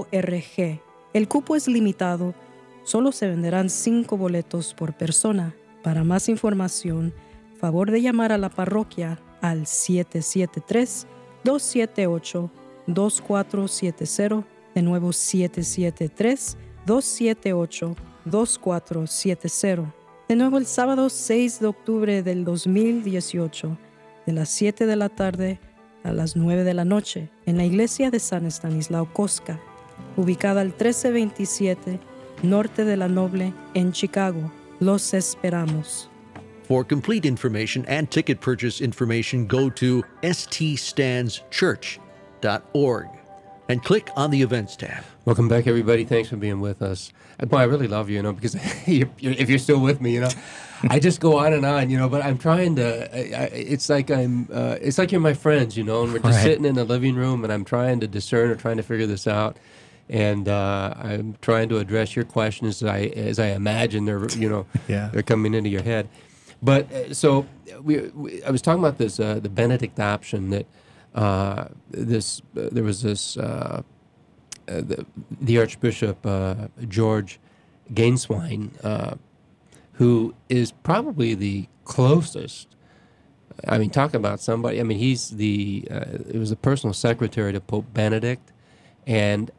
org. El cupo es limitado, solo se venderán cinco boletos por persona. Para más información, favor de llamar a la parroquia al siete siete tres, dos siete ocho, dos cuatro siete cero, de nuevo siete siete tres, dos siete ocho, dos cuatro siete cero. De nuevo el sábado seis de octubre del dos mil dieciocho, de las siete de la tarde a las nueve de la noche, en la iglesia de San Estanislao Kostka, ubicada al trece veintisiete Norte de la Noble en Chicago. Los esperamos. For complete information and ticket purchase information, go to s t stands church dot org. and click on the Events tab. Welcome back, everybody. Thanks for being with us. And, boy, I really love you, you know, because you're, you're, if you're still with me, you know, I just go on and on, you know. But I'm trying to. I, I, it's like I'm. Uh, it's like you're my friends, you know, and we're just Right. sitting in the living room, and I'm trying to discern or trying to figure this out. And uh, I'm trying to address your questions as I as I imagine they're, you know, Yeah. they're coming into your head. But uh, so we, we, I was talking about this, uh, the Benedict option that uh, this uh, there was this uh, uh, the, the Archbishop uh, George Gainswine, uh, who is probably the closest. I mean, talk about somebody. I mean, he's the uh, it was the personal secretary to Pope Benedict, and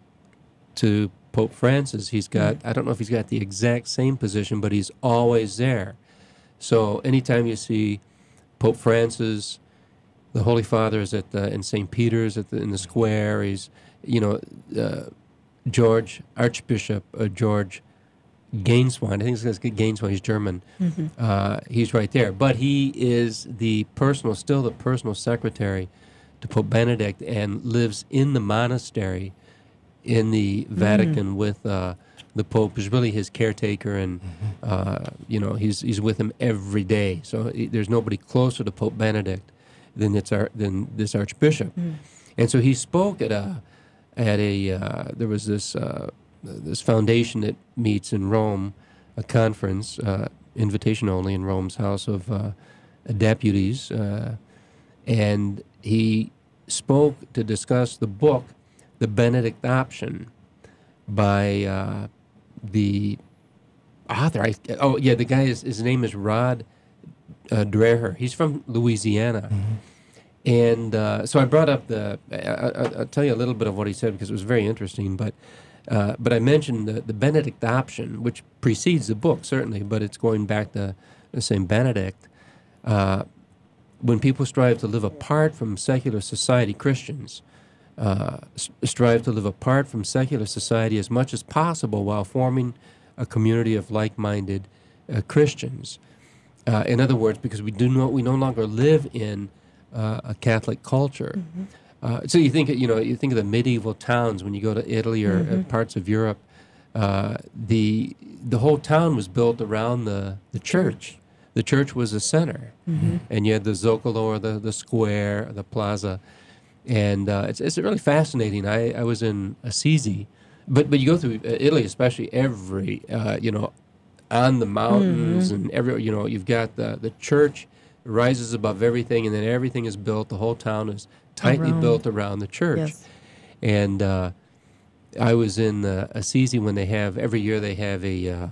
to Pope Francis. He's got, I don't know if he's got the exact same position, but he's always there. So anytime you see Pope Francis, the Holy Father is at the, in Saint Peter's at the, in the square. He's, you know, uh, George, Archbishop uh, George Gainswine, I think it's Gainswine, he's German. Mm-hmm. Uh, he's right there. But he is the personal, still the personal secretary to Pope Benedict, and lives in the monastery in the Vatican mm. with uh, the Pope. Is really his caretaker, and uh, you know, he's he's with him every day. So he, there's nobody closer to Pope Benedict than it's our than this Archbishop. Mm. And so he spoke at a at a uh, there was this uh, this foundation that meets in Rome, a conference, uh, invitation only, in Rome's House of uh, Deputies, uh, and he spoke to discuss the book, The Benedict Option, by uh, the author. I, oh, yeah, the guy, is, his name is Rod uh, Dreher. He's from Louisiana. Mm-hmm. And uh, so I brought up the, I, I, I'll tell you a little bit of what he said because it was very interesting, but uh, but I mentioned the, the Benedict Option, which precedes the book, certainly, but it's going back to Saint Benedict. Uh, when people strive to live apart from secular society, Christians, Uh, strive to live apart from secular society as much as possible while forming a community of like-minded uh, Christians. Uh, in other words, because we do not, we no longer live in uh, a Catholic culture. Mm-hmm. Uh, so you think, you know, you think of the medieval towns when you go to Italy or mm-hmm. uh, parts of Europe. Uh, the the whole town was built around the, the church. The church was the center, mm-hmm. and you had the Zoccolo, or the the square, the plaza. And uh, it's it's really fascinating. I, I was in Assisi, but but you go through Italy, especially every uh, you know, on the mountains mm-hmm. and every you know you've got the the church rises above everything, and then everything is built. The whole town is tightly around. built around the church. Yes. And uh, I was in uh, Assisi when they have every year they have a uh,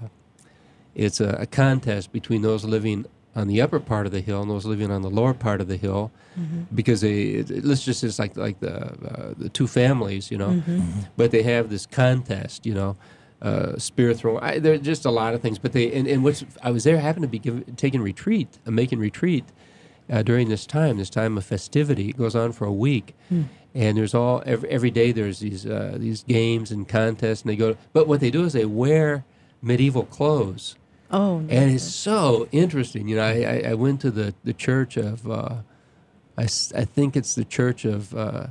it's a, a contest between those living on the upper part of the hill and those living on the lower part of the hill, mm-hmm. because they it, it, let's just it's like like the uh, the two families, you know, mm-hmm. Mm-hmm. but they have this contest, you know, uh, spear throwing. I, there are just a lot of things, but they and, and what's I was there happened to be given, taking retreat, uh, making retreat uh, during this time, this time of festivity. It goes on for a week, mm. and there's all every, every day there's these uh, these games and contests, and they go. But what they do is they wear medieval clothes. Oh, no. And it's so interesting. You know, I, I, I went to the, the church of, uh, I, I think it's the church of uh,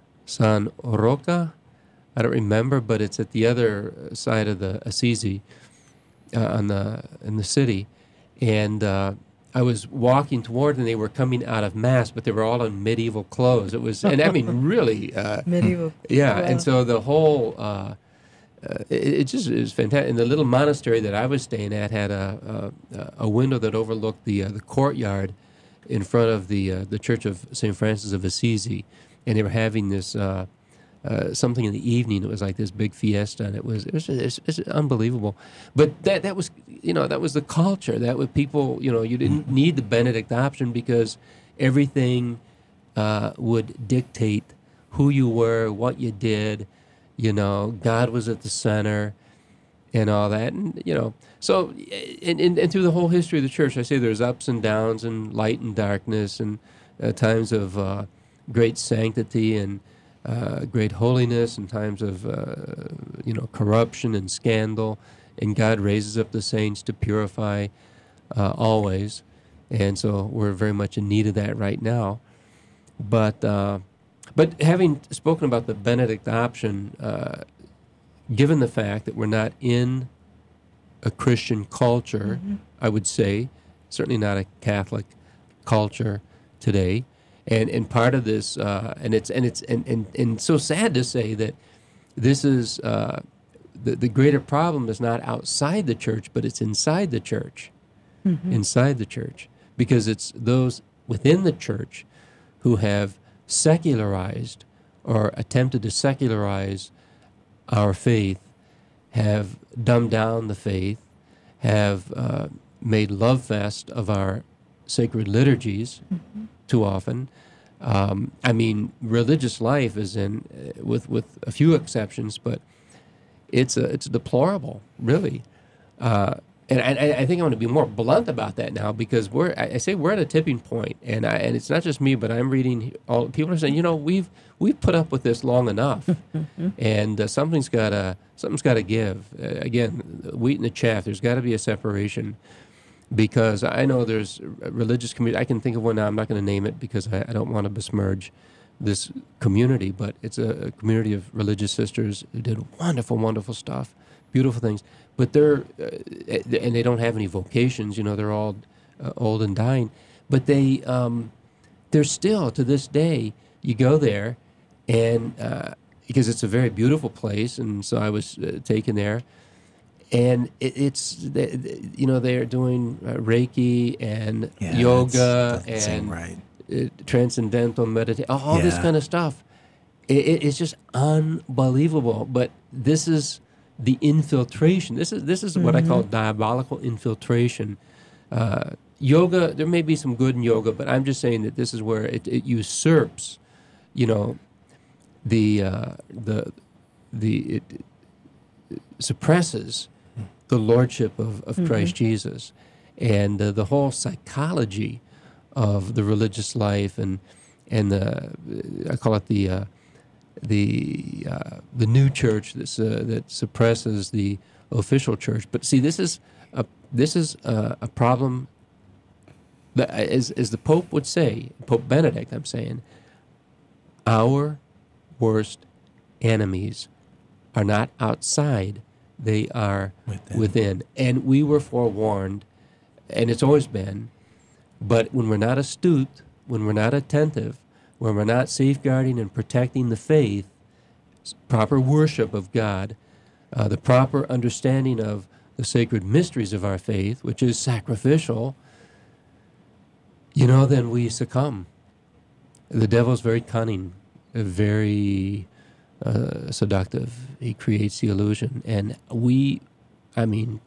San Rocca. I don't remember, but it's at the other side of the Assisi, uh, on the in the city. And uh, I was walking toward, and they were coming out of mass, but they were all in medieval clothes. It was, and I mean, really, uh, medieval. Yeah, wow. And so the whole. Uh, Uh, it, it just it was fantastic. And the little monastery that I was staying at had a a, a window that overlooked the uh, the courtyard in front of the uh, the Church of Saint Francis of Assisi, and they were having this uh, uh, something in the evening. It was like this big fiesta, and it was it was, it was, it was unbelievable. But that that was you know that was the culture. That was people. You know, you didn't need the Benedict option because everything uh, would dictate who you were, what you did. You know, God was at the center and all that. And, you know, so, and, and, and through the whole history of the church, I say there's ups and downs and light and darkness and uh, times of uh, great sanctity and uh, great holiness and times of, uh, you know, corruption and scandal. And God raises up the saints to purify uh, always. And so we're very much in need of that right now. But, uh, But having spoken about the Benedict option, uh, given the fact that we're not in a Christian culture, mm-hmm. I would say, certainly not a Catholic culture today, and and part of this, uh, and it's and it's and, and, and so sad to say that this is uh, the the greater problem is not outside the church, but it's inside the church, mm-hmm. inside the church, because it's those within the church who have secularized or attempted to secularize our faith, have dumbed down the faith, have uh, made love fest of our sacred liturgies mm-hmm. too often. Um, I mean, religious life is in, uh, with with a few exceptions, but it's a, it's deplorable, really. Uh, and I, I think I'm going to be more blunt about that now, because we're I, I say we're at a tipping point, and I, and it's not just me, but I'm reading all people are saying, you know, we've we've put up with this long enough, and uh, something's got to something's got to give. Uh, again, wheat and the chaff. There's got to be a separation, because I know there's a religious community. I can think of one now. I'm not going to name it because I, I don't want to besmirch this community, but it's a, a community of religious sisters who did wonderful, wonderful stuff, beautiful things. But they're, uh, and they don't have any vocations, you know, they're all uh, old and dying. But they, um, they're still, to this day, you go there, and uh, because it's a very beautiful place, and so I was uh, taken there, and it, it's, you know, they're doing uh, Reiki and yeah, yoga that's, that's and right. uh, transcendental meditation, all yeah. this kind of stuff. It, it, it's just unbelievable. But this is the infiltration. This is this is mm-hmm. what I call diabolical infiltration. Uh, yoga, there may be some good in yoga, but I'm just saying that this is where it, it usurps, you know, the uh, the the it, it suppresses the lordship of, of mm-hmm. Christ Jesus, and uh, the whole psychology of the religious life, and and the I call it the uh, the uh, the new church that's, uh, that suppresses the official church. But see, this is a this is a, a problem that, as as the Pope would say, Pope Benedict, I'm saying, our worst enemies are not outside; they are within. within. And we were forewarned, and it's always been. But when we're not astute, when we're not attentive, when we're not safeguarding and protecting the faith, proper worship of God, uh, the proper understanding of the sacred mysteries of our faith, which is sacrificial, you know, then we succumb. The devil's very cunning, very uh, seductive. He creates the illusion. And we, I mean,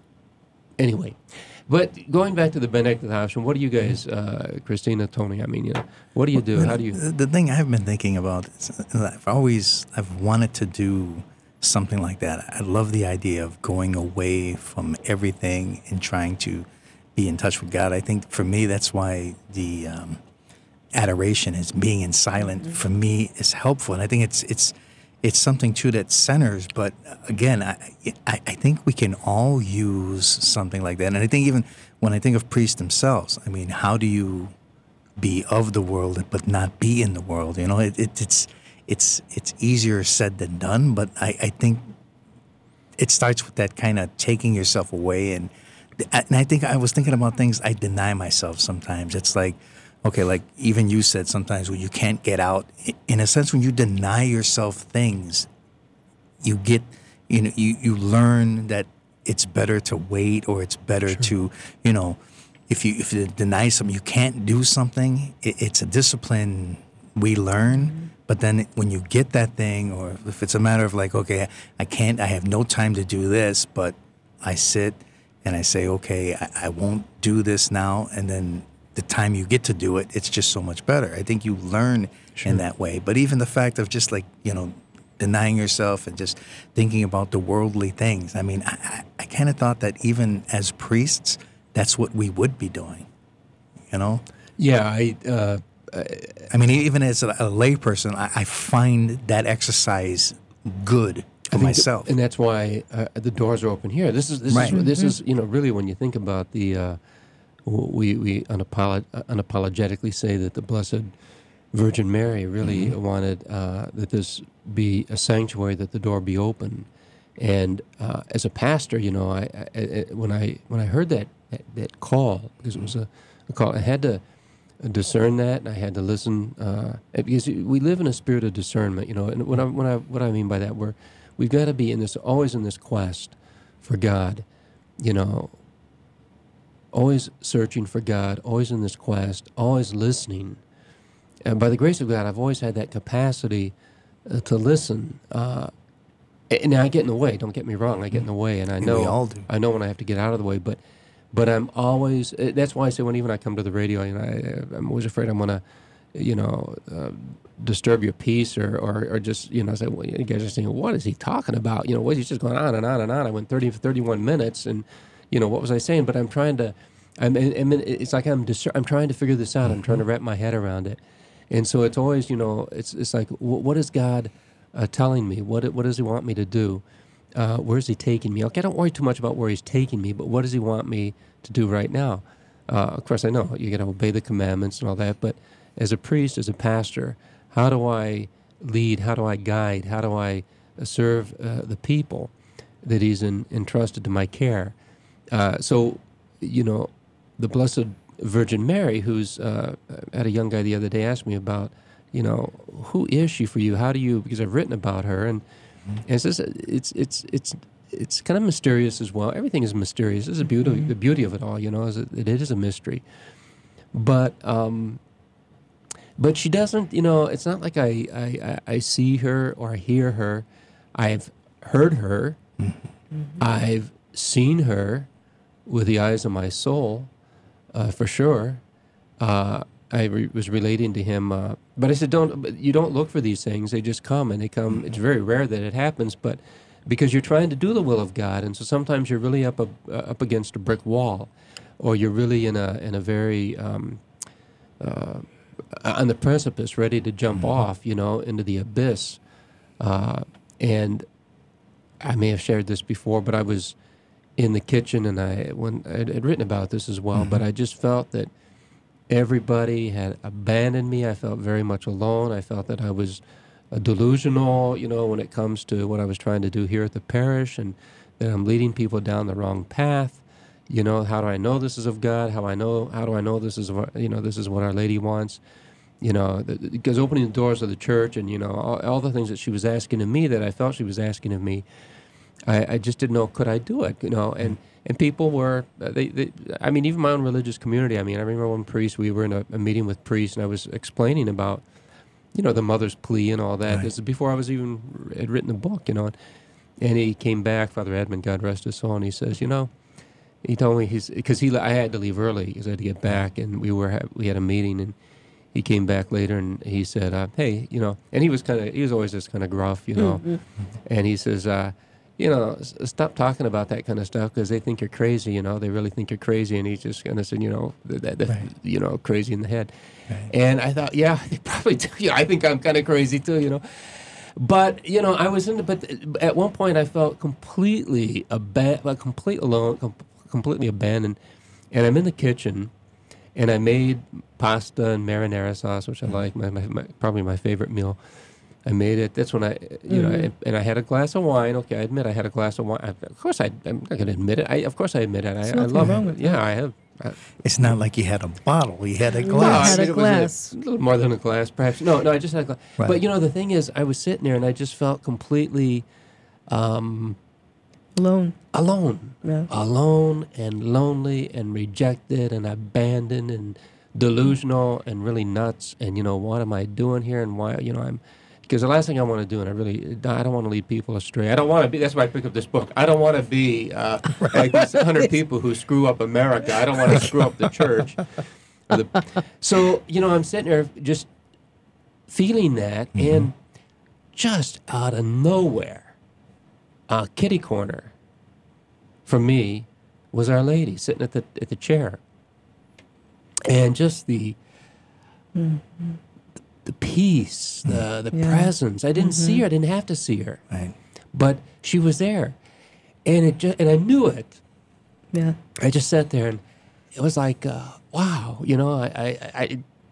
anyway. But going back to the Benedictine option, what do you guys, uh, Christina, Tony, I mean, you know, what do you do? How do you... The thing I've been thinking about is I've always, I've wanted to do something like that. I love the idea of going away from everything and trying to be in touch with God. I think for me, that's why the um, adoration is being in silent, for me, is helpful. And I think it's it's it's something, too, that centers. But, again, I, I I think we can all use something like that. And I think even when I think of priests themselves, I mean, how do you be of the world but not be in the world? You know, it, it, it's it's it's easier said than done. But I, I think it starts with that kind of taking yourself away. And, and I think I was thinking about things I deny myself sometimes. It's like, okay, like even you said sometimes when you can't get out, in a sense, when you deny yourself things, you get, you know, you, you learn that it's better to wait, or it's better sure. to, you know, if you if you deny something, you can't do something, it, it's a discipline we learn. Mm-hmm. But then when you get that thing, or if it's a matter of like, okay, I can't, I have no time to do this, but I sit and I say, okay, I, I won't do this now, and then the time you get to do it, it's just so much better. I think you learn sure. in that way. But even the fact of just like, you know, denying yourself and just thinking about the worldly things. I mean, I, I, I kind of thought that even as priests, that's what we would be doing, you know? Yeah, I... Uh, I, I mean, even as a, a layperson, I, I find that exercise good for myself. Th- and that's why uh, the doors are open here. This is, this right. is, this mm-hmm. is, you know, really when you think about the... Uh, We we unapolog- unapologetically say that the Blessed Virgin Mary really mm-hmm. wanted uh, that this be a sanctuary, that the door be open. And uh, as a pastor, you know, I, I, I when I when I heard that that, that call, because it was a, a call, I had to discern that, and I had to listen uh, because we live in a spirit of discernment, you know. And when I when I what I mean by that, we're we've got to be in this always in this quest for God, you know. Always searching for God, always in this quest, always listening. And by the grace of God, I've always had that capacity uh, to listen. Uh, and I get in the way. Don't get me wrong. I get in the way, and I know we all do. I know when I have to get out of the way. But, but I'm always. That's why I say when even I come to the radio, you know, I, I'm always afraid I'm gonna, you know, uh, disturb your peace or, or or just you know say, well, you guys are saying, what is he talking about? You know, what is he just going on and on and on? I went thirty, thirty-one minutes, and you know what was I saying? But I'm trying to. I'm. I'm it's like I'm. Discer- I'm trying to figure this out. I'm trying to wrap my head around it. And so it's always, you know, it's it's like, what is God uh, telling me? What what does He want me to do? Uh, where's He taking me? Okay, I don't worry too much about where He's taking me, but what does He want me to do right now? Uh, of course, I know you got to obey the commandments and all that, but as a priest, as a pastor, how do I lead? How do I guide? How do I serve uh, the people that He's in, entrusted to my care? Uh, so, you know, the Blessed Virgin Mary, who's uh, I had a young guy the other day ask me about, you know, who is she for you? How do you? Because I've written about her, and, and it's just, it's it's it's it's kind of mysterious as well. Everything is mysterious. This is the beauty, mm-hmm. the beauty of it all. You know, is it, it is a mystery. But um, but she doesn't. You know, it's not like I I, I see her or I hear her. I've heard her. Mm-hmm. I've seen her with the eyes of my soul. Uh, for sure, uh, I re- was relating to him, uh, but I said, "Don't you don't look for these things; they just come, and they come. It's very rare that it happens, but because you're trying to do the will of God, and so sometimes you're really up a, uh, up against a brick wall, or you're really in a in a very um, uh, on the precipice, ready to jump off, you know, into the abyss. Uh, and I may have shared this before, but I was in the kitchen, and I when I had written about this as well, mm-hmm. but I just felt that everybody had abandoned me. I felt very much alone. I felt that I was uh, delusional, you know, when it comes to what I was trying to do here at the parish, and that I'm leading people down the wrong path. You know, how do I know this is of God? How I know? How do I know this is what, you know this is what Our Lady wants? You know, because opening the doors of the church, and you know all, all the things that she was asking of me, that I felt she was asking of me. I, I just didn't know, could I do it, you know, and, and people were, they, they, I mean, even my own religious community, I mean, I remember one priest, we were in a, a meeting with priests, and I was explaining about, you know, the mother's plea and all that. Right. This is before I was even, had written the book, you know, and he came back, Father Edmund, God rest his soul, and he says, you know, he told me, he's, because he, I had to leave early, because I had to get back, and we were, we had a meeting, and he came back later, and he said, uh, hey, you know, and he was kind of, he was always just kind of gruff, you know, mm-hmm. and he says, uh, you know, s- stop talking about that kind of stuff because they think you're crazy, you know, they really think you're crazy. And he just kind of said, you know, that, that, right. you know, crazy in the head. Right. And I thought, yeah, they probably do. You know, I think I'm kind of crazy too, you know. But, you know, I was in the, but at one point I felt completely, aban- like complete alone, com- completely abandoned. And I'm in the kitchen, and I made pasta and marinara sauce, which I like, my, my, my probably my favorite meal. I made it. That's when I, you mm-hmm. know, I, and I had a glass of wine. Okay, I admit I had a glass of wine. I, of course, I, I'm not going to admit it. I, of course, I admit it. I, I love it. With yeah, that. I have. I, it's not like you had a bottle. You had a glass. No, I had I mean, a glass. A, a little more than a glass, perhaps. No, no, I just had a glass. Right. But, you know, the thing is, I was sitting there, and I just felt completely um, alone. Alone. Yeah. Alone and lonely and rejected and abandoned and delusional and really nuts. And, you know, what am I doing here? And why, you know, I'm... Because the last thing I want to do, and I really, I don't want to lead people astray. I don't want to be, that's why I picked up this book. I don't want to be uh, like these hundred people who screw up America. I don't want to screw up the church. The, so, you know, I'm sitting there just feeling that, mm-hmm. and just out of nowhere, uh, kitty corner for me was Our Lady sitting at the at the chair. And just the... Mm-hmm. The peace, the the yeah. presence. I didn't mm-hmm. see her. I didn't have to see her, right. But she was there, and it just, and I knew it. Yeah. I just sat there, and it was like, uh, wow, you know. I, I, I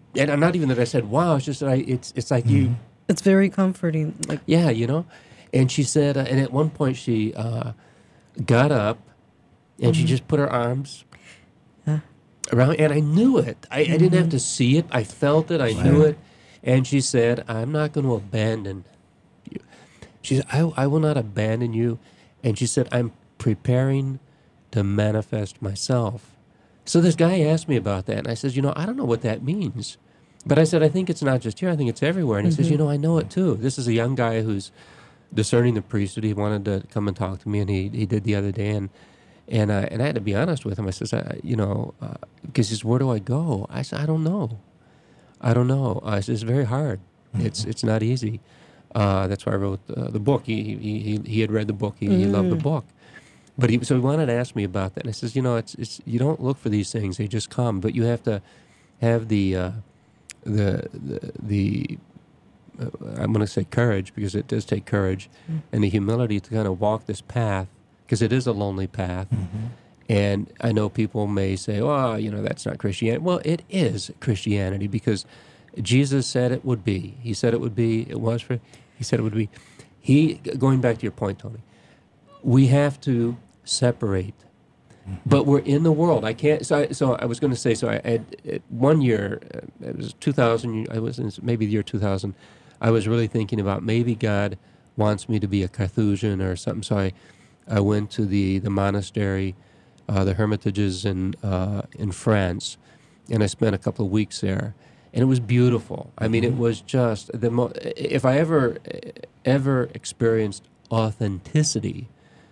and I'm not even that I said, wow, it's just that I, it's, it's like you, It's very comforting. Like, yeah, you know. And she said, uh, and at one point she uh, got up and she just put her arms Yeah. around, and I knew it. I, I didn't have to see it. I felt it. I knew it. And she said, I'm not going to abandon you. She said, I, I will not abandon you. And she said, I'm preparing to manifest myself. So this guy asked me about that, and I said, you know, I don't know what that means. But I said, I think it's not just here. I think it's everywhere. And he says, you know, I know it too. This is a young guy who's discerning the priesthood. He wanted to come and talk to me, and he, he did the other day. And and, uh, and I had to be honest with him. I says, I, you know, uh, because he says, where do I go? I said, I don't know. I don't know. Uh, it's, it's very hard. It's it's not easy. Uh, that's why I wrote uh, the book. He, he he he had read the book. He, he loved the book. But he so he wanted to ask me about that. And I says, you know, it's it's you don't look for these things; they just come. But you have to have the uh, the the, the uh, I'm going to say courage, because it does take courage, mm-hmm. and the humility to kind of walk this path, because it is a lonely path. Mm-hmm. And I know people may say, "Oh, you know, that's not Christianity." Well, it is Christianity, because Jesus said it would be. He said it would be. It was for. He said it would be. He going back to your point, Tony. We have to separate, but we're in the world. I can't. So, I, so I was going to say. So I had one year. It was two thousand. I was in maybe the year two thousand. I was really thinking about maybe God wants me to be a Carthusian or something. So I, I went to the the monastery, uh, the hermitages in uh, in France, and I spent a couple of weeks there, and it was beautiful. I mean, it was just the mo- if I ever ever experienced authenticity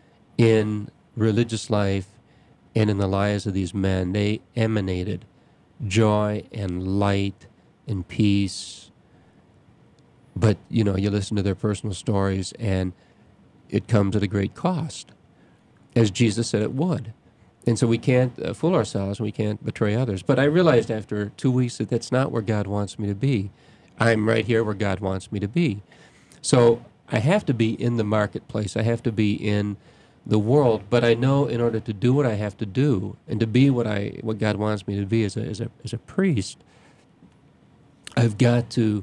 in religious life and in the lives of these men, they emanated joy and light and peace. But, you know, you listen to their personal stories, and it comes at a great cost, as Jesus said it would. And so we can't uh, fool ourselves, and we can't betray others. But I realized after two weeks that that's not where God wants me to be. I'm right here where God wants me to be. So I have to be in the marketplace. I have to be in the world. But I know in order to do what I have to do, and to be what I what God wants me to be as a as a as a priest, I've got to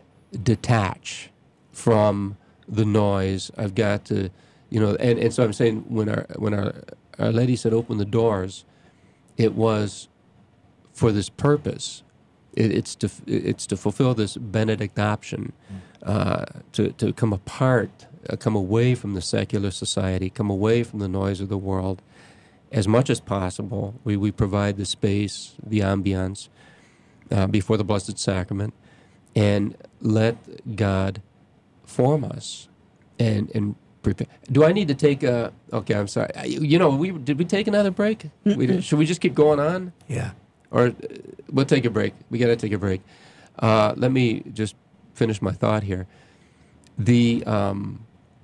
detach from the noise. I've got to, you know, and, and so I'm saying when our when our Our Lady said open the doors, it was for this purpose. It, it's to it's to fulfill this Benedict option, uh, to to come apart, uh, come away from the secular society, come away from the noise of the world, as much as possible. We we provide the space, the ambiance, uh, before the Blessed Sacrament, and let God form us, and and. Prepare. Do I need to take a? Okay, I'm sorry. You know, we did we take another break? We did, should we just keep going on? Yeah. Or uh, we'll take a break. We got to take a break. Uh, let me just finish my thought here. The um,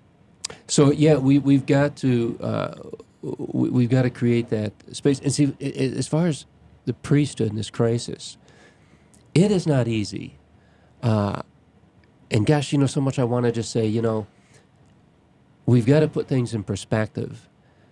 so yeah, we we've got to uh, we, we've got to create that space. And see, as far as the priesthood in this crisis, it is not easy. Uh, and gosh, you know, so much I want to just say, you know. We've got to put things in perspective,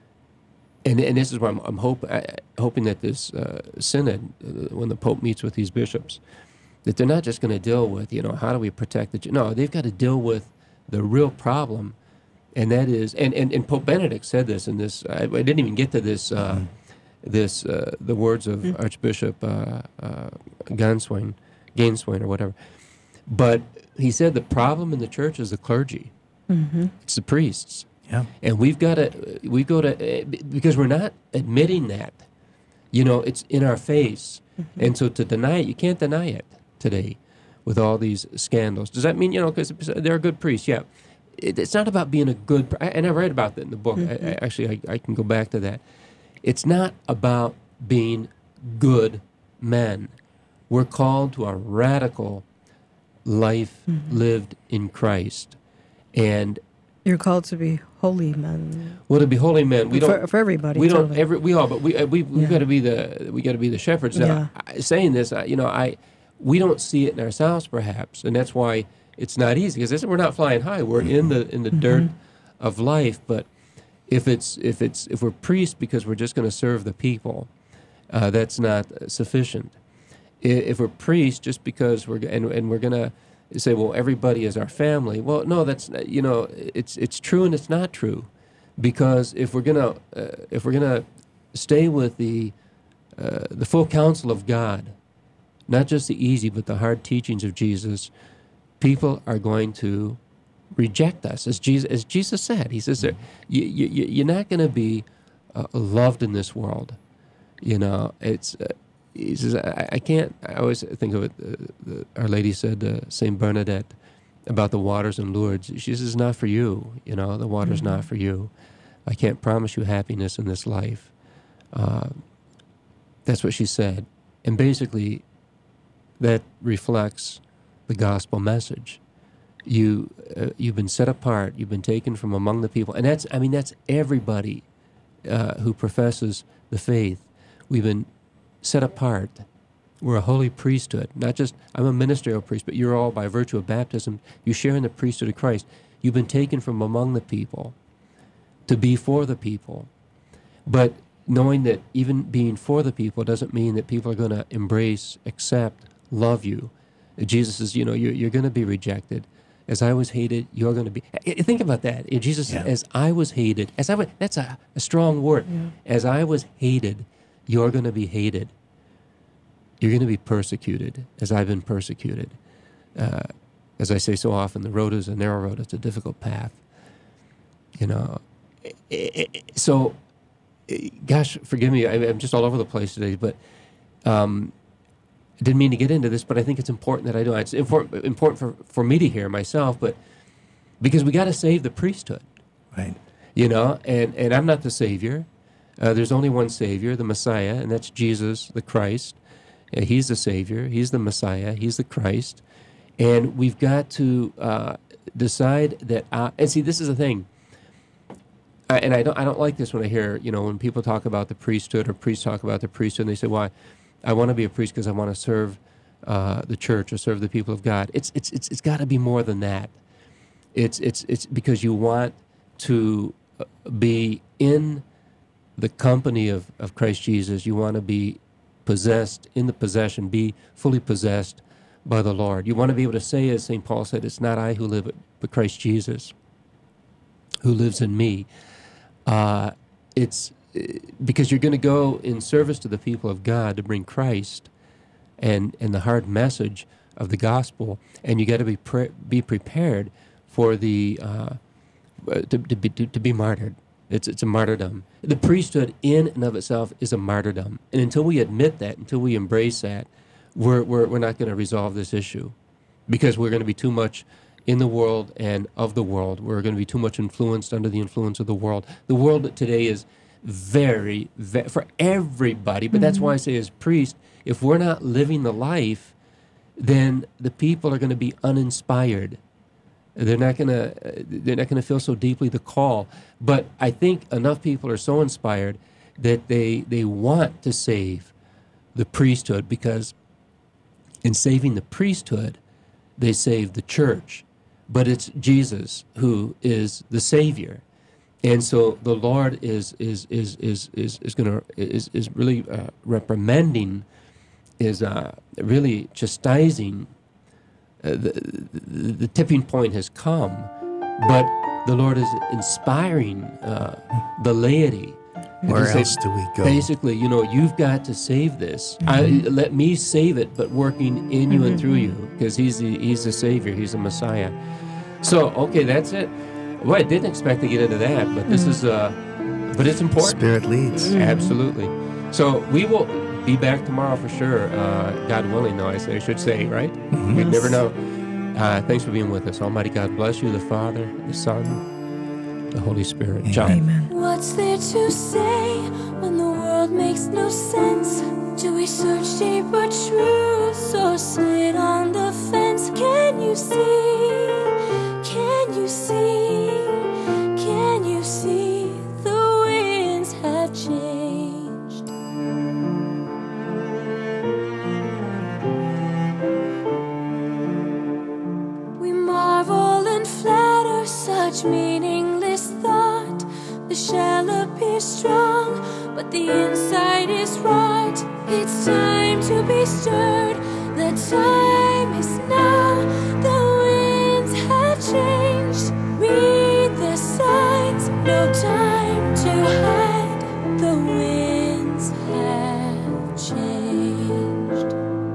and and this is why I'm, I'm hope, I, hoping that this uh, synod, uh, when the Pope meets with these bishops, that they're not just going to deal with, you know, how do we protect the... No, they've got to deal with the real problem, and that is... And, and, and Pope Benedict said this in this... I, I didn't even get to this, uh, mm-hmm. this uh, the words of mm-hmm. Archbishop uh, uh, Gainswain, Gainswain or whatever. But he said the problem in the church is the clergy. Mm-hmm. It's the priests, yeah, and we've got to we go to because we're not admitting that, you know, it's in our face, mm-hmm. and so to deny it, you can't deny it today, with all these scandals. Does that mean, you know, because they're good priests? Yeah, it, it's not about being a good, and I write about that in the book. Mm-hmm. I, I, actually, I, I can go back to that. It's not about being good men. We're called to a radical life mm-hmm. lived in Christ. And you're called to be holy men. Well, to be holy men, we don't for, for everybody. We totally. don't every we all, but we we we yeah. got to be the we got to be the shepherds. Now, yeah. I, saying this, I, you know, I we don't see it in ourselves, perhaps, and that's why it's not easy. Because we're not flying high; we're in the in the mm-hmm. dirt of life. But if it's if it's if we're priests because we're just going to serve the people, uh, that's not sufficient. if we're priests, just because we're and, and we're gonna say, well, everybody is our family. Well, no, that's you know, it's it's true and it's not true, because if we're gonna uh, if we're gonna stay with the uh, the full counsel of God, not just the easy but the hard teachings of Jesus, people are going to reject us, as Jesus as Jesus said. He says, mm-hmm. you, you, you're not going to be uh, loved in this world. You know, it's. Uh, He says, I, I can't, I always think of it, uh, the, Our Lady said, uh, Saint Bernadette, about the waters in Lourdes. She says, it's not for you, you know, the water's mm-hmm. not for you. I can't promise you happiness in this life. Uh, that's what she said. And basically, that reflects the gospel message. You, uh, you've been set apart, you've been taken from among the people. And that's, I mean, that's everybody uh, who professes the faith. We've been set apart. We're a holy priesthood. Not just, I'm a ministerial priest, but you're all, by virtue of baptism, you share in the priesthood of Christ. You've been taken from among the people to be for the people. But knowing that even being for the people doesn't mean that people are going to embrace, accept, love you. Jesus says, you know, you're, you're going to be rejected. As I was hated, you're going to be. Think about that. Jesus yeah. said, as I was hated, as I was, that's a, a strong word. Yeah. As I was hated, you're going to be hated. You're going to be persecuted, as I've been persecuted. Uh, as I say so often, the road is a narrow road. It's a difficult path. You know, so, gosh, forgive me. I'm just all over the place today, but um, I didn't mean to get into this, but I think it's important that I do. It's important, important for, for me to hear myself, but because we got to save the priesthood. Right. You know, and, and I'm not the Savior. Uh, there's only one Savior, the Messiah, and that's Jesus, the Christ. Uh, he's the Savior. He's the Messiah. He's the Christ. And we've got to uh, decide that. Uh, and see, this is the thing. I, and I don't. I don't like this when I hear, you know, when people talk about the priesthood or priests talk about the priesthood, and they say, "Why, well, I want to be a priest because I want to serve uh, the church or serve the people of God." It's it's it's it's got to be more than that. It's it's it's because you want to be in the company of, of Christ Jesus. You want to be possessed, in the possession, be fully possessed by the Lord. You want to be able to say, as Saint Paul said, it's not I who live, but Christ Jesus who lives in me. Uh, it's because you're going to go in service to the people of God to bring Christ and, and the hard message of the gospel, and you got to be pre- be prepared for the uh, to, to be to, to be martyred. It's it's a martyrdom. The priesthood in and of itself is a martyrdom. And until we admit that, until we embrace that, we're we're, we're not going to resolve this issue, because we're going to be too much in the world and of the world. We're going to be too much influenced under the influence of the world. The world today is very, very for everybody, but mm-hmm. that's why I say as priest, if we're not living the life, then the people are going to be uninspired. They're not gonna. They're not gonna feel so deeply the call. But I think enough people are so inspired that they they want to save the priesthood, because in saving the priesthood, they save the church. But it's Jesus who is the Savior, and so the Lord is is is is is is gonna is is really uh, reprimanding, is uh, really chastising. Uh, the, the, the tipping point has come, but the Lord is inspiring uh, the laity. Where else say, do we go? Basically, you know, you've got to save this. Mm-hmm. I, let me save it, but working in you mm-hmm. and through you, because He's the He's the Savior. He's the Messiah. So, okay, that's it. Well, I didn't expect to get into that, but this mm-hmm. is, uh, but it's important. Spirit leads. Mm-hmm. Absolutely. So we will be back tomorrow for sure, uh, God willing, though, I should say, right? Mm-hmm. We never know. Uh, thanks for being with us. Almighty God bless you, the Father, the Son, the Holy Spirit. John. Amen. What's there to say when the world makes no sense? Do we search deeper truths or sit on the fence? Can you see? Can you see? Can you see the winds have changed? Such meaningless thought, the shall appear strong, but the inside is rot. It's time to be stirred. The time is now. The winds have changed. Read the signs. No time to hide. The winds have changed.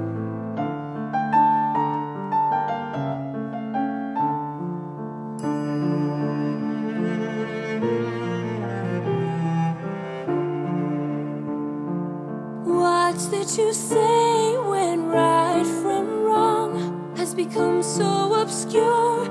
What's there to say when right from wrong has become so obscure?